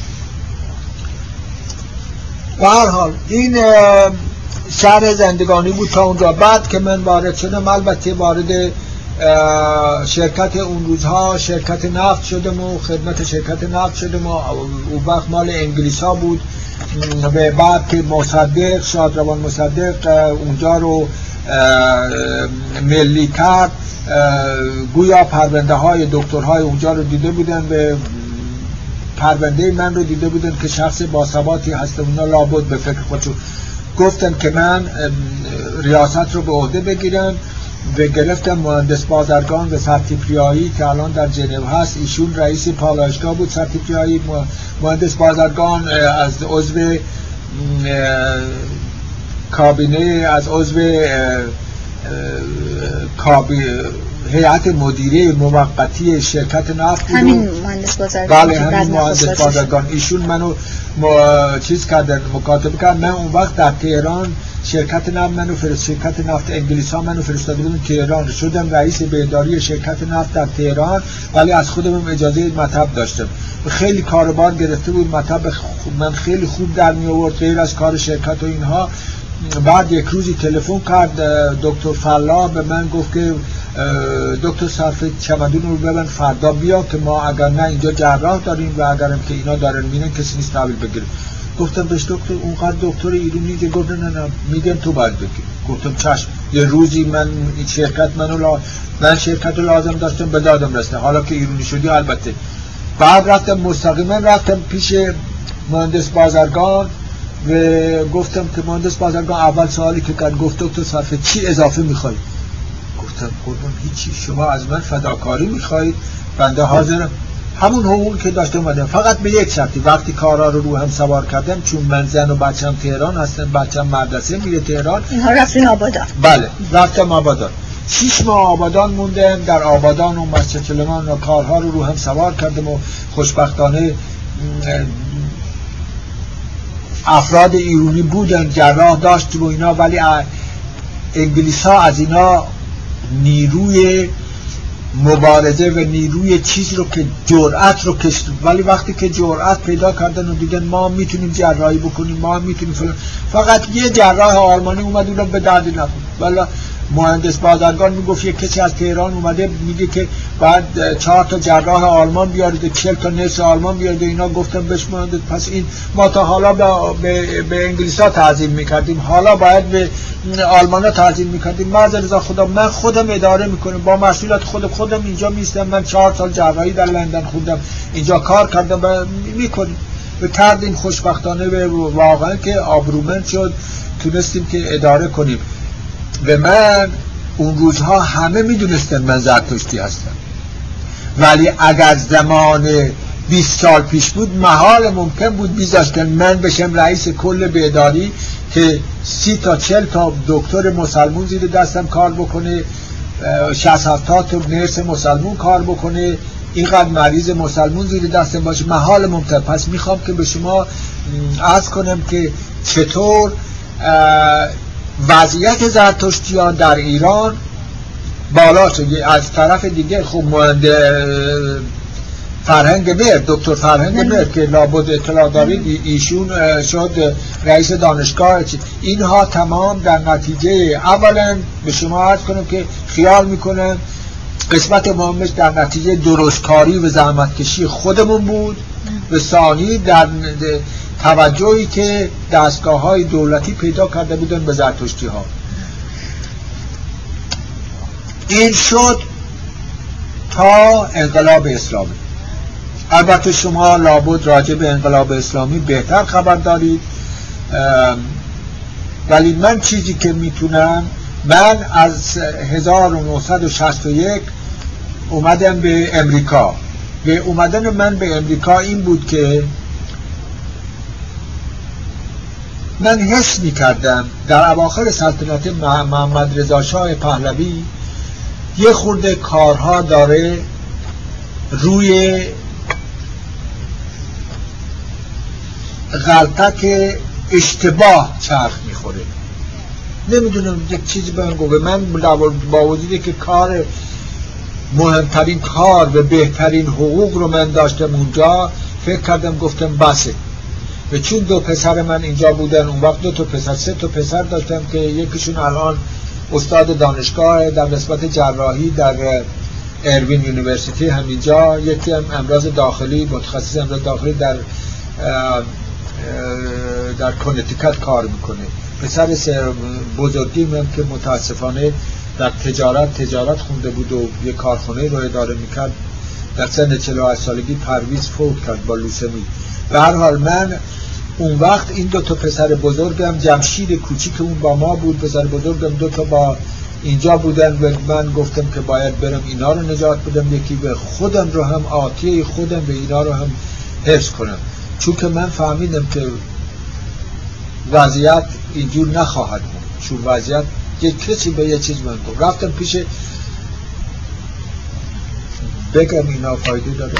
به هر حال این شهر زندگانی بود تا اونجا. بعد که من وارد شدم البته وارد شرکت اون روزها شرکت نفت شدم و خدمت شرکت نفت شدم و اون وقت مال انگلیس ها بود و بعد که مصدق شادروان مصدق اونجا رو ملی کرد، گویا پرونده های دکترهای اونجا رو دیده بودن و پرونده من رو دیده بودن که شخص باثباتی هستم. اونا لابد به فکر خودشون گفتن که من ریاست رو به عهده بگیرم و گرفتم مهندس بازرگان و سرتیپریایی که الان در ژنو هست. ایشون رئیس پالایشگاه بود سرتیپریایی. مهندس بازرگان از عضو کابینه از عضو هیئت مدیره موقتی شرکت نفت بود. همین مهندس بازرگان. بله همین مهندس بازرگان. ایشون منو چیز کردن مکاتبه کردن. من اون وقت در تهران شرکت نفت منو فرست شرکت نفت انگلیس ها منو فرستاده بودن تهران، شدم رئیس بهداری شرکت نفت در تهران، ولی از خودم اجازه مطب داشتم. خیلی کاربار گرفته بود، مطب من خیلی خوب در می آورد غیر از کار شرکت و اینها. بعد یک روزی تلفن کرد دکتر فلا به من گفت که دکتر صرفی چمدون رو ببند فردا بیا که ما اگر نه اینجا جراح داریم و اگرم که اینا دارن مینن کسی نیست تحویل بگیره. گفتم بهش دکتر اونقدر دکتر ایرانی که گفت نه نه میگم تو باید بگی. گفتم چشم. یه روزی من این شرکت منو لا... من شرکت رو لازم داشتم به دادم رسته، حالا که ایرانی شدی البته. بعد رفتم مستقیما رفتم پیش مهندس بازرگان و گفتم که مهندس بازرگان اول سوالی که کرد گفت دکتر صرفی چی اضافه میخوای؟ گفتم قربان هیچی، شما از من فداکاری میخواید، بنده حاضرم همون حقوقی که داشته اومدم، فقط به یک شرطی وقتی کارا رو رو هم سوار کردم، چون من زن و بچم تهران هستم، بچم مدرسه میره تهران. اینها رفتین آبادان؟ بله رفتم آبادان. شش ماه آبادان موندم. در آبادان و مسجد سلیمان و کارها رو رو هم سوار کردم و خوشبختانه افراد ایرانی بودن، جراح داشت و اینا، ولی انگلیس ها از اینا نیروی مبارزه و نیروی چیز رو که جرأت رو کشت. ولی وقتی که جرأت پیدا کردن و دیدن ما میتونیم جراحی بکنیم، ما میتونیم فلان، فقط یه جراح آلمانی اومد اونم به دردی نخورد. ولی مهندس بازرگان میگفت یک کسی از تهران اومده میگه که بعد چهار تا جراح آلمان بیارید، چهل تا نرس آلمان بیارید. اینا گفتم بشماند. پس این ما تا حالا به, به انگلیس ها تعظیم میکردیم، حالا باید به آلمان ها تعظیم میکردیم. معذر رضا خدا، من خودم اداره میکنم با مسئولیت خود خودم اینجا میستم. من چهار سال جراحی در لندن خوندم، اینجا کار کردم و میکنیم و کردیم. خوشبختانه به واقعا که آبرومند شد، تونستیم که اداره کنیم. و من اون روزها همه میدونستن من زرتشتی هستم، ولی اگر زمان بیست سال پیش بود محال ممکن بود بیذاشتن من بشم رئیس کل بیداری که سی تا چل تا دکتر مسلمون زیر دستم کار بکنه، شصت هفتاد تا نرس مسلمون کار بکنه، اینقدر مریض مسلمون زیر دستم باشه، محال ممکن. پس میخوام که به شما عرض کنم که چطور وضعیت زرتشتیان در ایران بالا شد. از طرف دیگه خب فرهنگ مرد، دکتر فرهنگ مرد که لابد اطلاع دارید، ایشون شد رئیس دانشگاه. اینها تمام در نتیجه، اولا به شما عرض کنم که خیال میکنم قسمت مهمش در نتیجه درستکاری و زحمتکشی خودمون بود، و ثانی در توجهی که دستگاه های دولتی پیدا کرده بودن به زرتشتی ها. این شد تا انقلاب اسلامی. البته شما لابد راجع به انقلاب اسلامی بهتر خبر دارید، ولی من چیزی که میتونم، من از هزار و نهصد و شصت و یک اومدم به امریکا. به اومدن من به امریکا این بود که من حس می‌کردم در اواخر سلطنت محمد رضا شاه پهلوی یه خورده کارها داره روی غلطک اشتباه چرخ میخوره. نمیدونم یک چیزی به من گفت. من با وجودی که کار مهمترین کار و بهترین حقوق رو من داشتم اونجا، فکر کردم گفتم بسه. و چون دو پسر من اینجا بودن، اون وقت دو تا پسر سه تا پسر داشتم که یکیشون الان استاد دانشگاه در قسمت جراحی در اروین یونیورسیتی همینجا، یکی هم امراض داخلی، متخصص امراض داخلی در در کنتیکت کار میکنه. پسر بزرگی من که متاسفانه در تجارت تجارت خونده بود و یه کارخانه رو اداره میکرد، در سن چهل و هشت سالگی پرویز فوت کرد با لوسمی. به هر حال من اون وقت این دو تا پسر بزرگم، جمشید کوچیک اون با ما بود، پسر بزرگم دو تا با اینجا بودن و من گفتم که باید برم اینا رو نجات بدم، یکی به خودم رو هم آتیه خودم به اینا رو هم حفظ کنم، چون که من فهمیدم که وضعیت اینجور نخواهد بود. چون وضعیت یک کسی به یه چیز من گفت، رفتم پیش، بگم اینا فایده داره.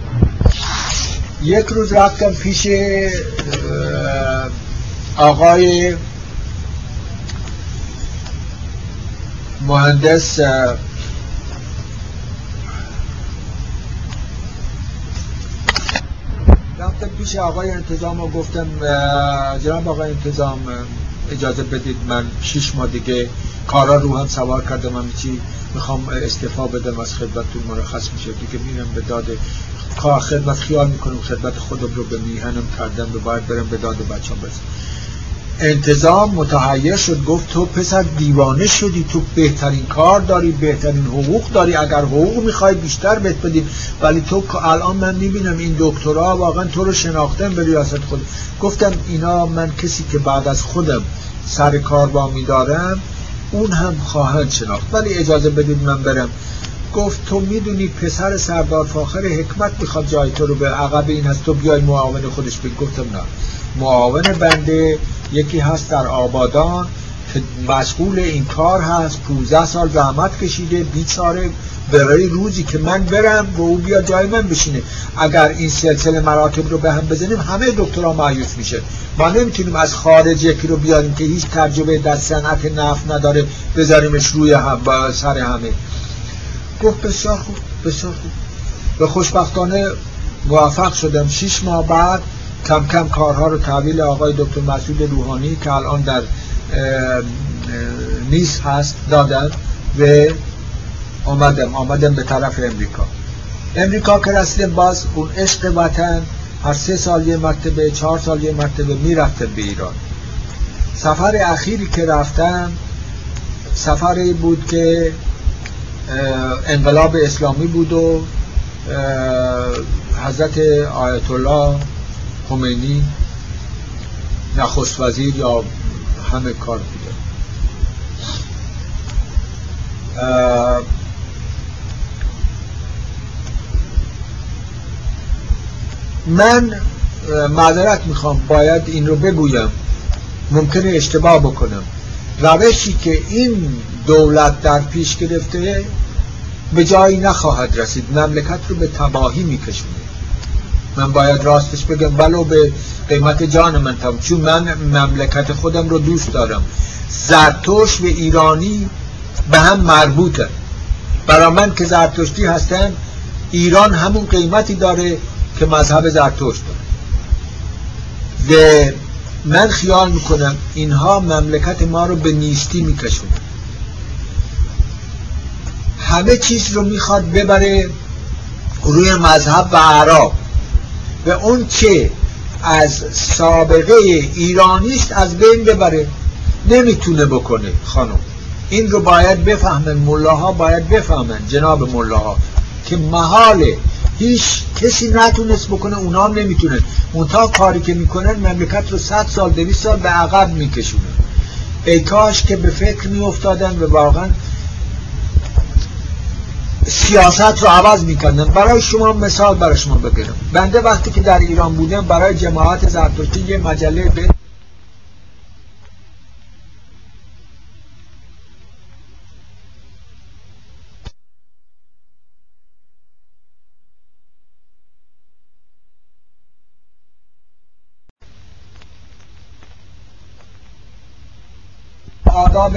یک روز رفتم پیش آقای مهندس رفتم پیش آقای انتظام و گفتم جناب آقای انتظام اجازه بدید من شش ماه دیگه کارا رو هم سوار کردم، من چی میخوام استعفا بدم از خدمتتون، مرخص میشه دیگه، میرم به داد کار خدمت، خیال میکنم خدمت خودم رو به میهنم کردم و باید برم به داد بچه‌ام برسم. انتظام متحیر شد، گفت تو پسر دیوانه شدی، تو بهترین کار داری، بهترین حقوق داری، اگر حقوق میخوای بیشتر بهت بدیم، ولی تو الان من میبینم این دکترها واقعا تو رو شناختن به ریاست خود. گفتم اینا من کسی که بعد از خودم سر کار با میدارم اون هم خواهند شناخت، ولی اجازه بدید من برم. گفت تو میدونی پسر سردار فاخر حکمت میخواد جای تو رو به عقب این هست، تو بیای معاون خودش بگی. گفتم نه، معاون بنده یکی هست در آبادان که مشغول این کار هست، پونزده سال زحمت کشیده، بیچاره، برای روزی که من برم و او بیا جای من بشینه. اگر این سلسله مراتب رو به هم بزنیم همه دکترها مایوس میشه. ما نمیتونیم از خارج یکی رو بیاریم که هیچ تجربه در صنعت نفت نداره بذاریمش روی هم با سر همه. گفت بسیار خوب، بسیار خوب. و خوشبختانه موفق شدم. شش ماه بعد کم کم کارها رو تحویل آقای دکتر مسعود روحانی که الان در نیس هست دادن و آمدم آمدم به طرف امریکا. امریکا که رسیدم باز اون عشق وطن، هر سه سال یه مرتبه، چهار سال یه مرتبه میرفتم به ایران. سفر اخیری که رفتم سفری بود که انقلاب اسلامی بود و حضرت آیت الله خمینی نخست وزیر یا همه کار بوده. من معذرت میخوام، باید این رو بگویم، ممکنه اشتباه بکنم. روشی که این دولت در پیش گرفته به جایی نخواهد رسید، مملکت رو به تباهی میکشونه. من باید راستش بگم، ولو به قیمت جان من تام، چون من مملکت خودم رو دوست دارم. زرتشت و ایرانی به هم مربوطه. برای من که زرتشتی هستم، ایران همون قیمتی داره که مذهب زرتشت داره. و من خیال میکنم اینها مملکت ما رو به نیستی میکشونه. همه چیز رو میخواد ببره روی مذهب و اعراب و اون چه از سابقه ایرانیست از بین ببره. نمیتونه بکنه خانم. این رو باید بفهمن، ملاها باید بفهمن، جناب ملاها، که محاله، هیچ کسی نتونست بکنه، اونا هم نمیتونن. منتها کاری که میکنن مملکت رو صد سال دویست سال به عقب میکشونن. ای کاش که به فکر میافتادن و واقعا سیاست رو عوض میکردن. برای شما مثال برای شما بگم، بنده وقتی که در ایران بودم برای جماعت زرتشتی یه مجله به آداب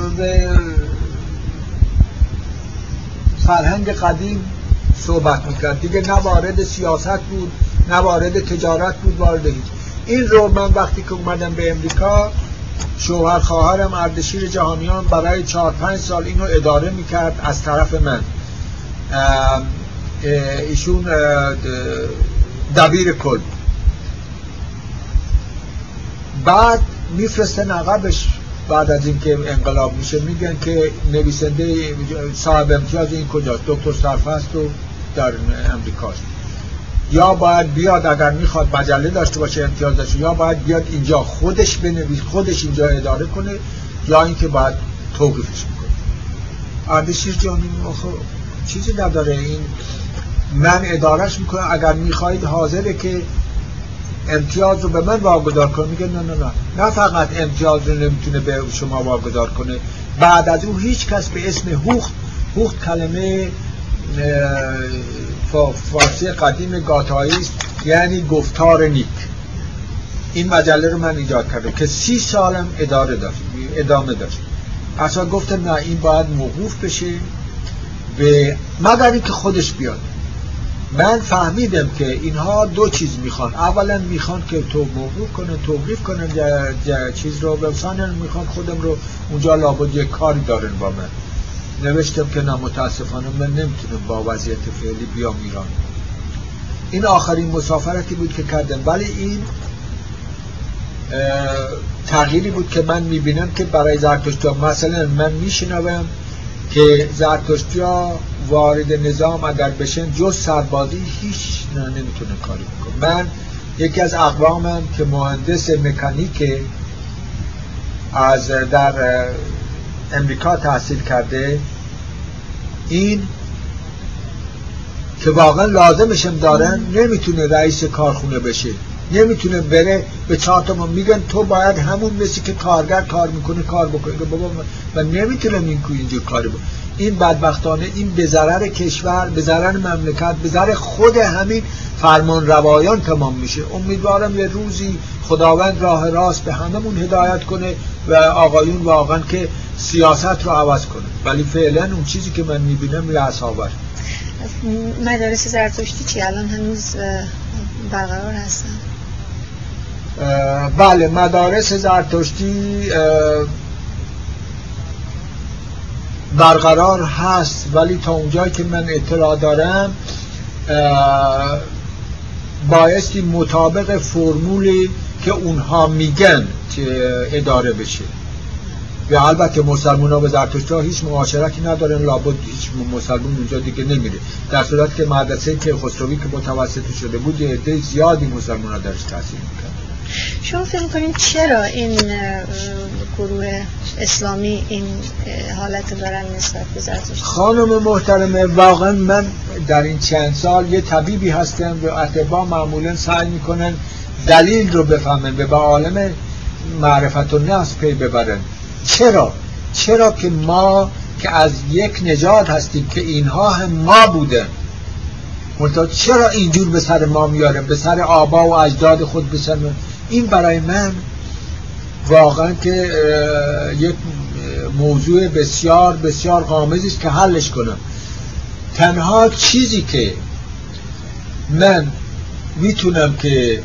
فرهنگ قدیم صحبت میکرد دیگه، نه وارد سیاست بود نه وارد تجارت بود، وارد هیچ. این رو من وقتی که اومدم به امریکا، شوهر خواهرم اردشیر جهانیان برای چهار پنج سال اینو اداره میکرد از طرف من. ایشون دبیر کل. بعد میفرستن عقبش، بعد از اینکه انقلاب میشه میگن که نویسنده صاحب امتیاز این کجاست؟ دکتر سرفست و در امریکاست. یا باید بیاد اگر میخواد مجله داشته باشه، امتیاز داشته، یا باید بیاد اینجا خودش بنویس، خودش اینجا اداره کنه، یا اینکه باید توقیفش میکنه. اردشیر جانی آخه چیزی نداره، این من ادارهش میکنم، اگر میخواید حاضره که امتیاز رو به من واگذار کنه. میگه نه نه نه نه فقط امتیاز رو نمیتونه به شما واگذار کنه، بعد از اون هیچ کس به اسم هوخت، هوخت کلمه فارسی قدیم گاتایی است، یعنی گفتار نیک. این مجله رو من ایجاد کردم که سی سالم اداره داشت، ادامه داشت. اصلا گفتم نه این باید موقوف بشه و مگر اینکه خودش بیاد. من فهمیدم که اینها دو چیز میخوان. اولا میخوان که تو موقوف کنن، توقیف کنن جا جا چیز رو، و ثانیا میخوان خودم رو اونجا لابد یک کاری دارن با من. نوشتم که نه متاسفانه من نمیتونم با وضعیت فعلی بیام ایران. این آخرین مسافرتی بود که کردم، ولی این تغییری بود که من میبینم که برای زرتشتی‌ها، مثلا من میشنوم که زرتشتی‌ها وارد نظام اگر بشن جز سربازی هیچ نه نمیتونه کاری بکنه. من یکی از اقوامم که مهندس مکانیک از در امریکا تحصیل کرده، این که واقعا لازمشم دارن، نمیتونه رئیس کارخونه بشه، نمیتونه بره به چهار تا ما میگن تو باید همون مثل که کارگر کار میکنه کار بکنه. بابا من نمیتونم این کو اینجور کاری بکنم. این بدبختانه این به ضرر کشور، به ضرر مملکت، به ضرر خود همین فرمان روایان تمام میشه. امیدوارم یه روزی خداوند راه راست به هممون هدایت کنه و آقایون واقعا که سیاست رو عوض کنه، ولی فعلا اون چیزی که من میبینم یأس‌آور. مدارس زرتشتی چی الان هنوز برقرار هستن؟ بله مدارس زرتشتی برقرار هست، ولی تا اونجایی که من اطلاع دارم بایستی مطابق فرمولی که اونها میگن که اداره بشه. و البته مسلمان ها به زرتشتی‌ها هیچ معاشرتی ندارن، لابد هیچ مسلمان اونجا دیگه نمیره، در صورتی که مدرسه که خسروی که متوسط شده بود یه عده زیادی مسلمان ها درش تحصیل میکنن. شما فکر می‌کنید چرا این گروه اسلامی این حالت دارن نسبت به زرتشت؟ خانم محترمه، واقعا من در این چند سال یه طبیبی هستم و اطباء معمولا سعی میکنن دلیل رو بفهمن و به عالم معرفت و نفس پی ببرن. چرا؟ چرا که ما که از یک نژاد هستیم که اینها هم ما بودن، منتها چرا اینجور به سر ما میاره، به سر آبا و اجداد خود به سر؟ این برای من واقعا که یک موضوع بسیار بسیار غامضی است که حلش کنم. تنها چیزی که من میتونم که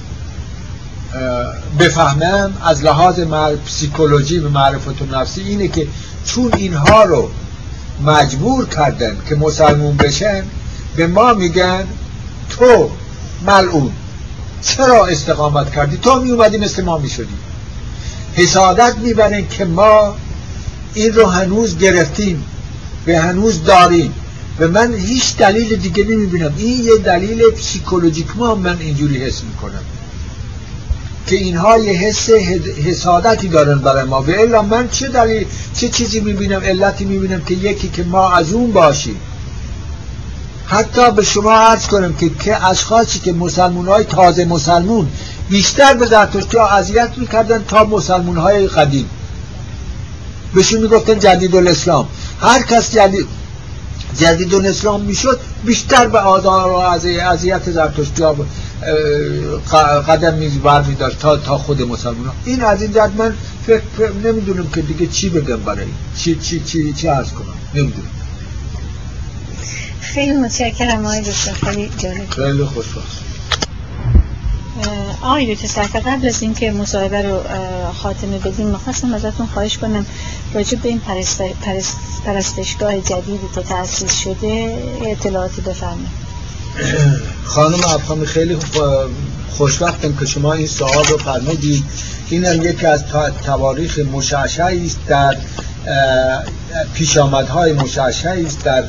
بفهمم از لحاظ پسیکولوژی و معرفت و نفسی اینه که چون اینها رو مجبور کردن که مسلمون بشن، به ما میگن تو ملعون، چرا استقامت کردی؟ تو می اومدی مثل ما میشدی. حسادت میبرن که ما این رو هنوز گرفتیم و هنوز داریم و من هیچ دلیل دیگه نمیبینم. این یه دلیل پسیکولوژیک ما من اینجوری حس میکنم که اینها یه حس حسادتی دارن برای ما، و الا من چه دلیل چه چیزی میبینم، علتی میبینم که یکی که ما از اون باشیم. حتی به شما عرض کنم که که اشخاصی که مسلمان‌های تازه مسلمون بیشتر به زرتشتی‌ها اذیت میکردن تا مسلمان‌های قدیم. بهشون میگفتن جدید الاسلام. هر کس جدید جدید الاسلام میشد بیشتر به آزار و اذیت زرتشتی‌ها قدم می‌بر می‌داشت تا تا خود مسلمان‌ها. این از این جهت من فکر نمیدونم که دیگه چی بگم برای چی چی چی چی عرض کنم، نمیدونم. خیلی متشکرم آقای دکتر، خیلی جالب، خیلی خوشحال. آقای دکتر سرکار، قبل از اینکه مصاحبه رو خاتمه بدیم می‌خواستم ازتون خواهش کنم راجع به این پرست... پرست... پرستشگاه جدیدی که تأسیس شده اطلاعاتی بفرمایید. خانم افخامی، خیلی خوشوقتم که شما این سوال رو فرمودید. این هم یکی از تواریخ مشعشعی است در پیشامدهای مشعشعی است در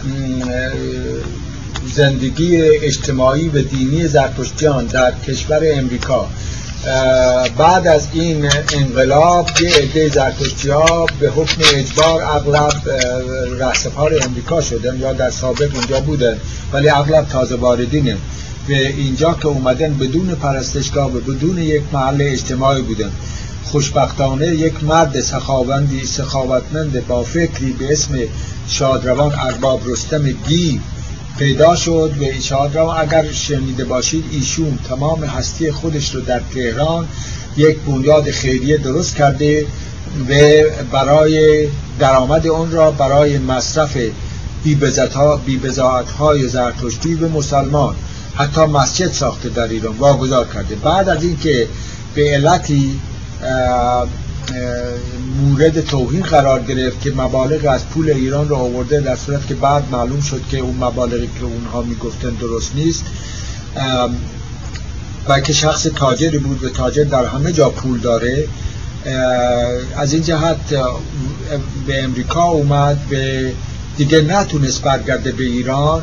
زندگی اجتماعی و دینی زرتشتیان در کشور امریکا. بعد از این انقلاب یه عده زرتشتی‌ها به حکم اجبار اغلب رهسپار امریکا شدن یا در سابق اینجا بودن، ولی اغلب تازه واردینه و اینجا که اومدن بدون پرستشگاه و بدون یک محل اجتماعی بودن. خوشبختانه یک مرد سخاوندی سخاوتمند با فکری به اسم شادروان ارباب رستم گیو پیدا شد و شادروان، اگر شنیده باشید، ایشون تمام هستی خودش رو در تهران یک بنیاد خیریه درست کرده و برای درآمد اون را برای مصرف بی‌بضاعت‌های زرتشتی و مسلمان حتی مسجد ساخته در ایران واگذار کرده. بعد از اینکه به علتی مورد توهین قرار گرفت که مبالغ از پول ایران رو آورده، در صورت که بعد معلوم شد که اون مبالغی که اونها میگفتن درست نیست، بلکه شخص تاجری بود و تاجر در همه جا پول داره، از این جهت به امریکا اومد و دیگه نتونست برگرده به ایران.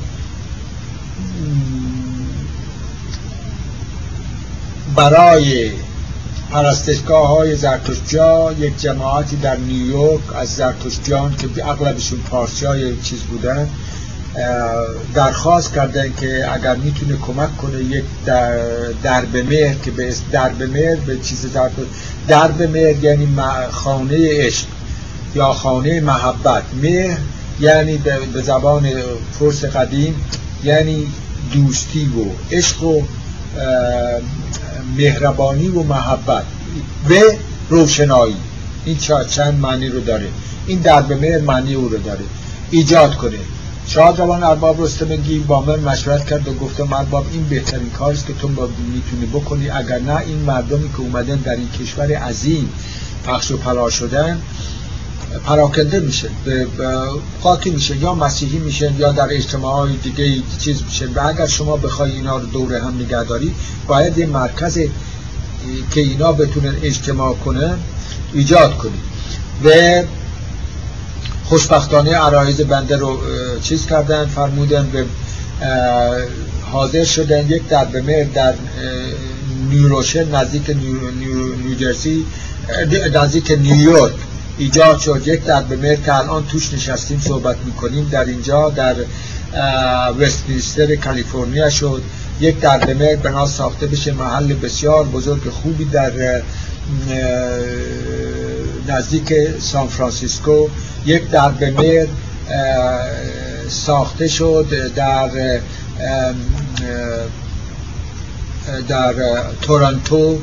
برای پرستشگاه های زرتشتی‌ها یک جماعتی در نیویورک از زرتشتیان که اغلبشون پارسی های چیز بودن درخواست کردن که اگر میتونه کمک کنه یک در درب مهر که به اسم درب مهر به چیز زرتشت، درب مهر یعنی خانه عشق یا خانه محبت، مهر یعنی به زبان فارس قدیم یعنی دوستی و عشق و مهربانی و محبت و روشنایی. این چند معنی رو داره. این درب مهر معنی او رو داره. ایجاد کنه. شادروان ارباب رستم گیو با من مشورت کرد و گفتم ارباب این بهترین کاریست که تو میتونی بکنی، اگر نه این مردمی که اومدن در این کشور عظیم پخش و پلا شدن پراکنده میشه، به قاطی میشه، یا مسیحی میشن یا در اجتماعات دیگه چیز میشن. و اگر شما بخوای اینا رو دور هم نگهداری باید یه مرکز که اینا بتونن اجتماع کنن ایجاد کنید. و خوشبختانه عرایض بنده رو چیز کردن، فرمودن به حاضر شدن یک در بمر در نیوروشن نزدیک نیو، نیو، نیوجرسی نزدیک نیویورک ایجاد شد. یک در بمر که الان توش نشستیم صحبت میکنیم در اینجا در وستمینستر کالیفرنیا شد. یک در بمر بنا ساخته بشه، محل بسیار بزرگ خوبی در نزدیک سان فرانسیسکو. یک در بمر ساخته شد در در تورنتو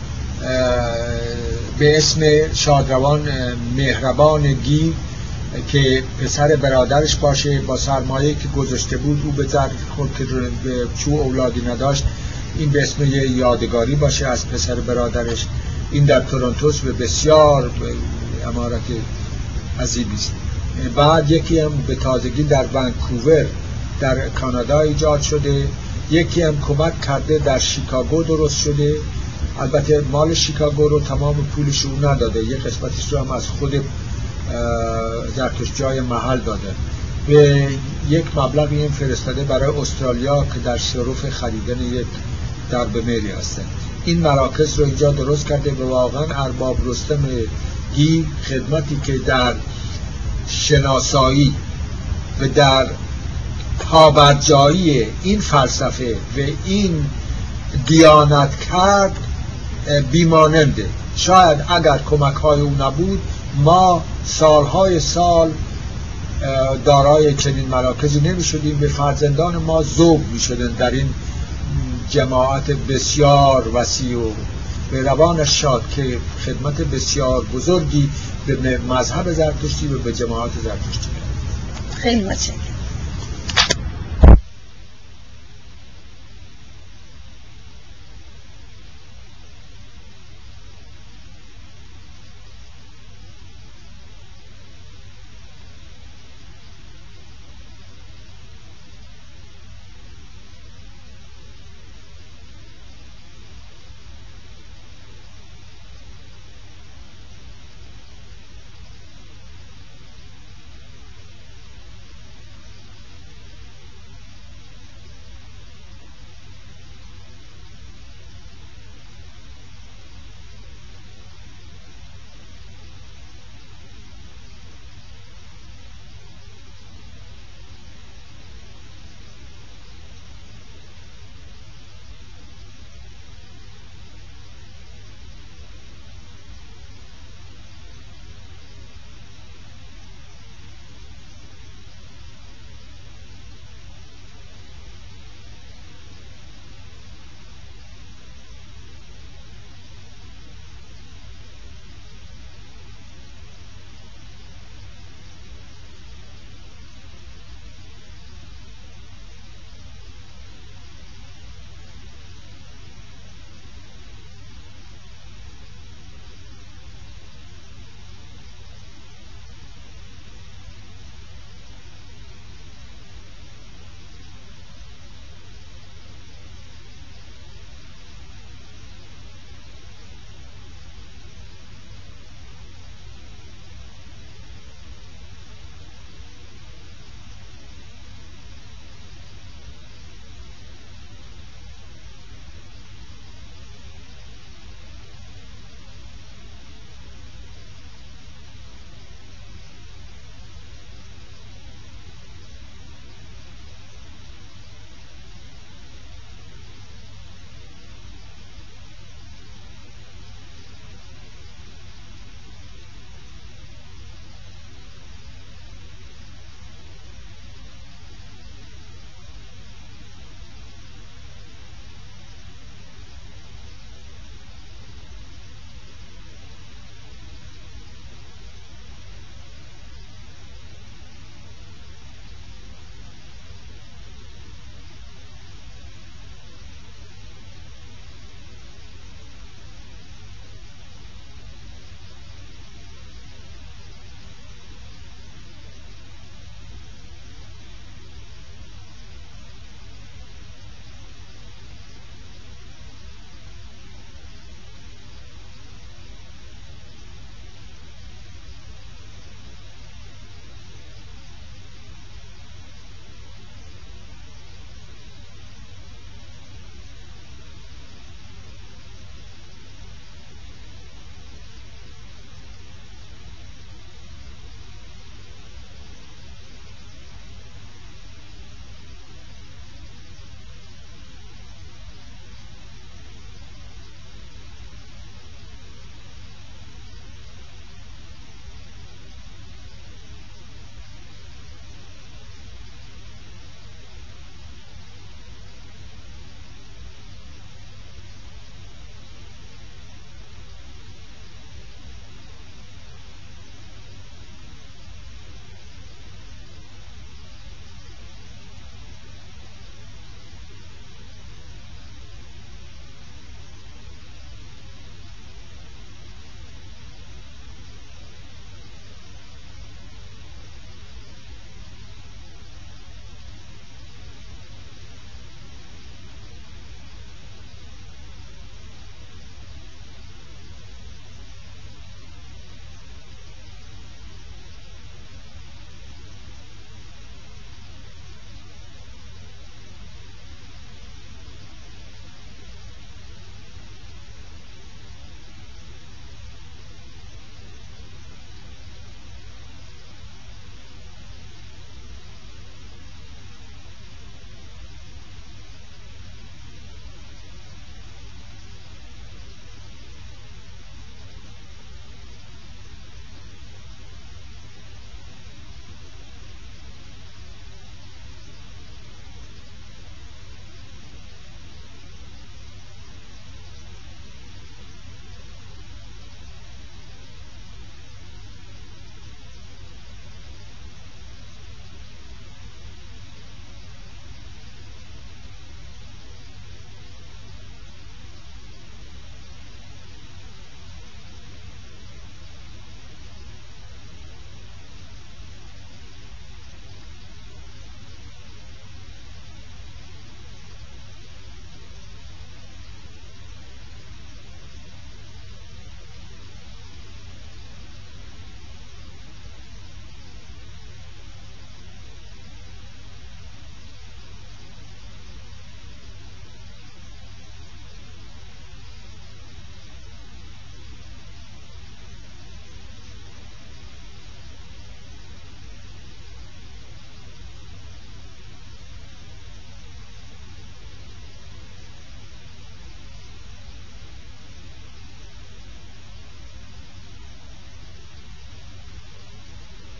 به اسم شادروان مهربان گی که پسر برادرش باشه، با سرمایه که گذاشته بود او به ظرف خود که چو اولادی نداشت این به اسم یه یادگاری باشه از پسر برادرش. این در تورنتوس و بسیار عمارت عظیمی است. بعد یکی هم به تازگی در ونکوور در کانادا ایجاد شده، یکی هم کمک کرده در شیکاگو درست شده. البته مال شیکاگو رو تمام پولش رو نداده، یک قسمتش رو هم از خود زرتشتی‌های محل داده و یک مبلغی هم فرستاده برای استرالیا که در صرف خریدن یک در بمری هستن. این مراکز رو اینجا درست کرده و واقعا ارباب رستم گی خدمتی که در شناسایی و در پابرجایی این فلسفه و این دیانت کرد بیماننده. شاید اگر کمک های او نبود ما سالهای سال دارای چنین مراکزی نمی شدیم، به فرزندان ما ذوب می شدن در این جماعت بسیار وسیع و به روانش شاد که خدمت بسیار بزرگی به مذهب زرتشتی و به جماعت زرتشتی. خیلی متشکرم.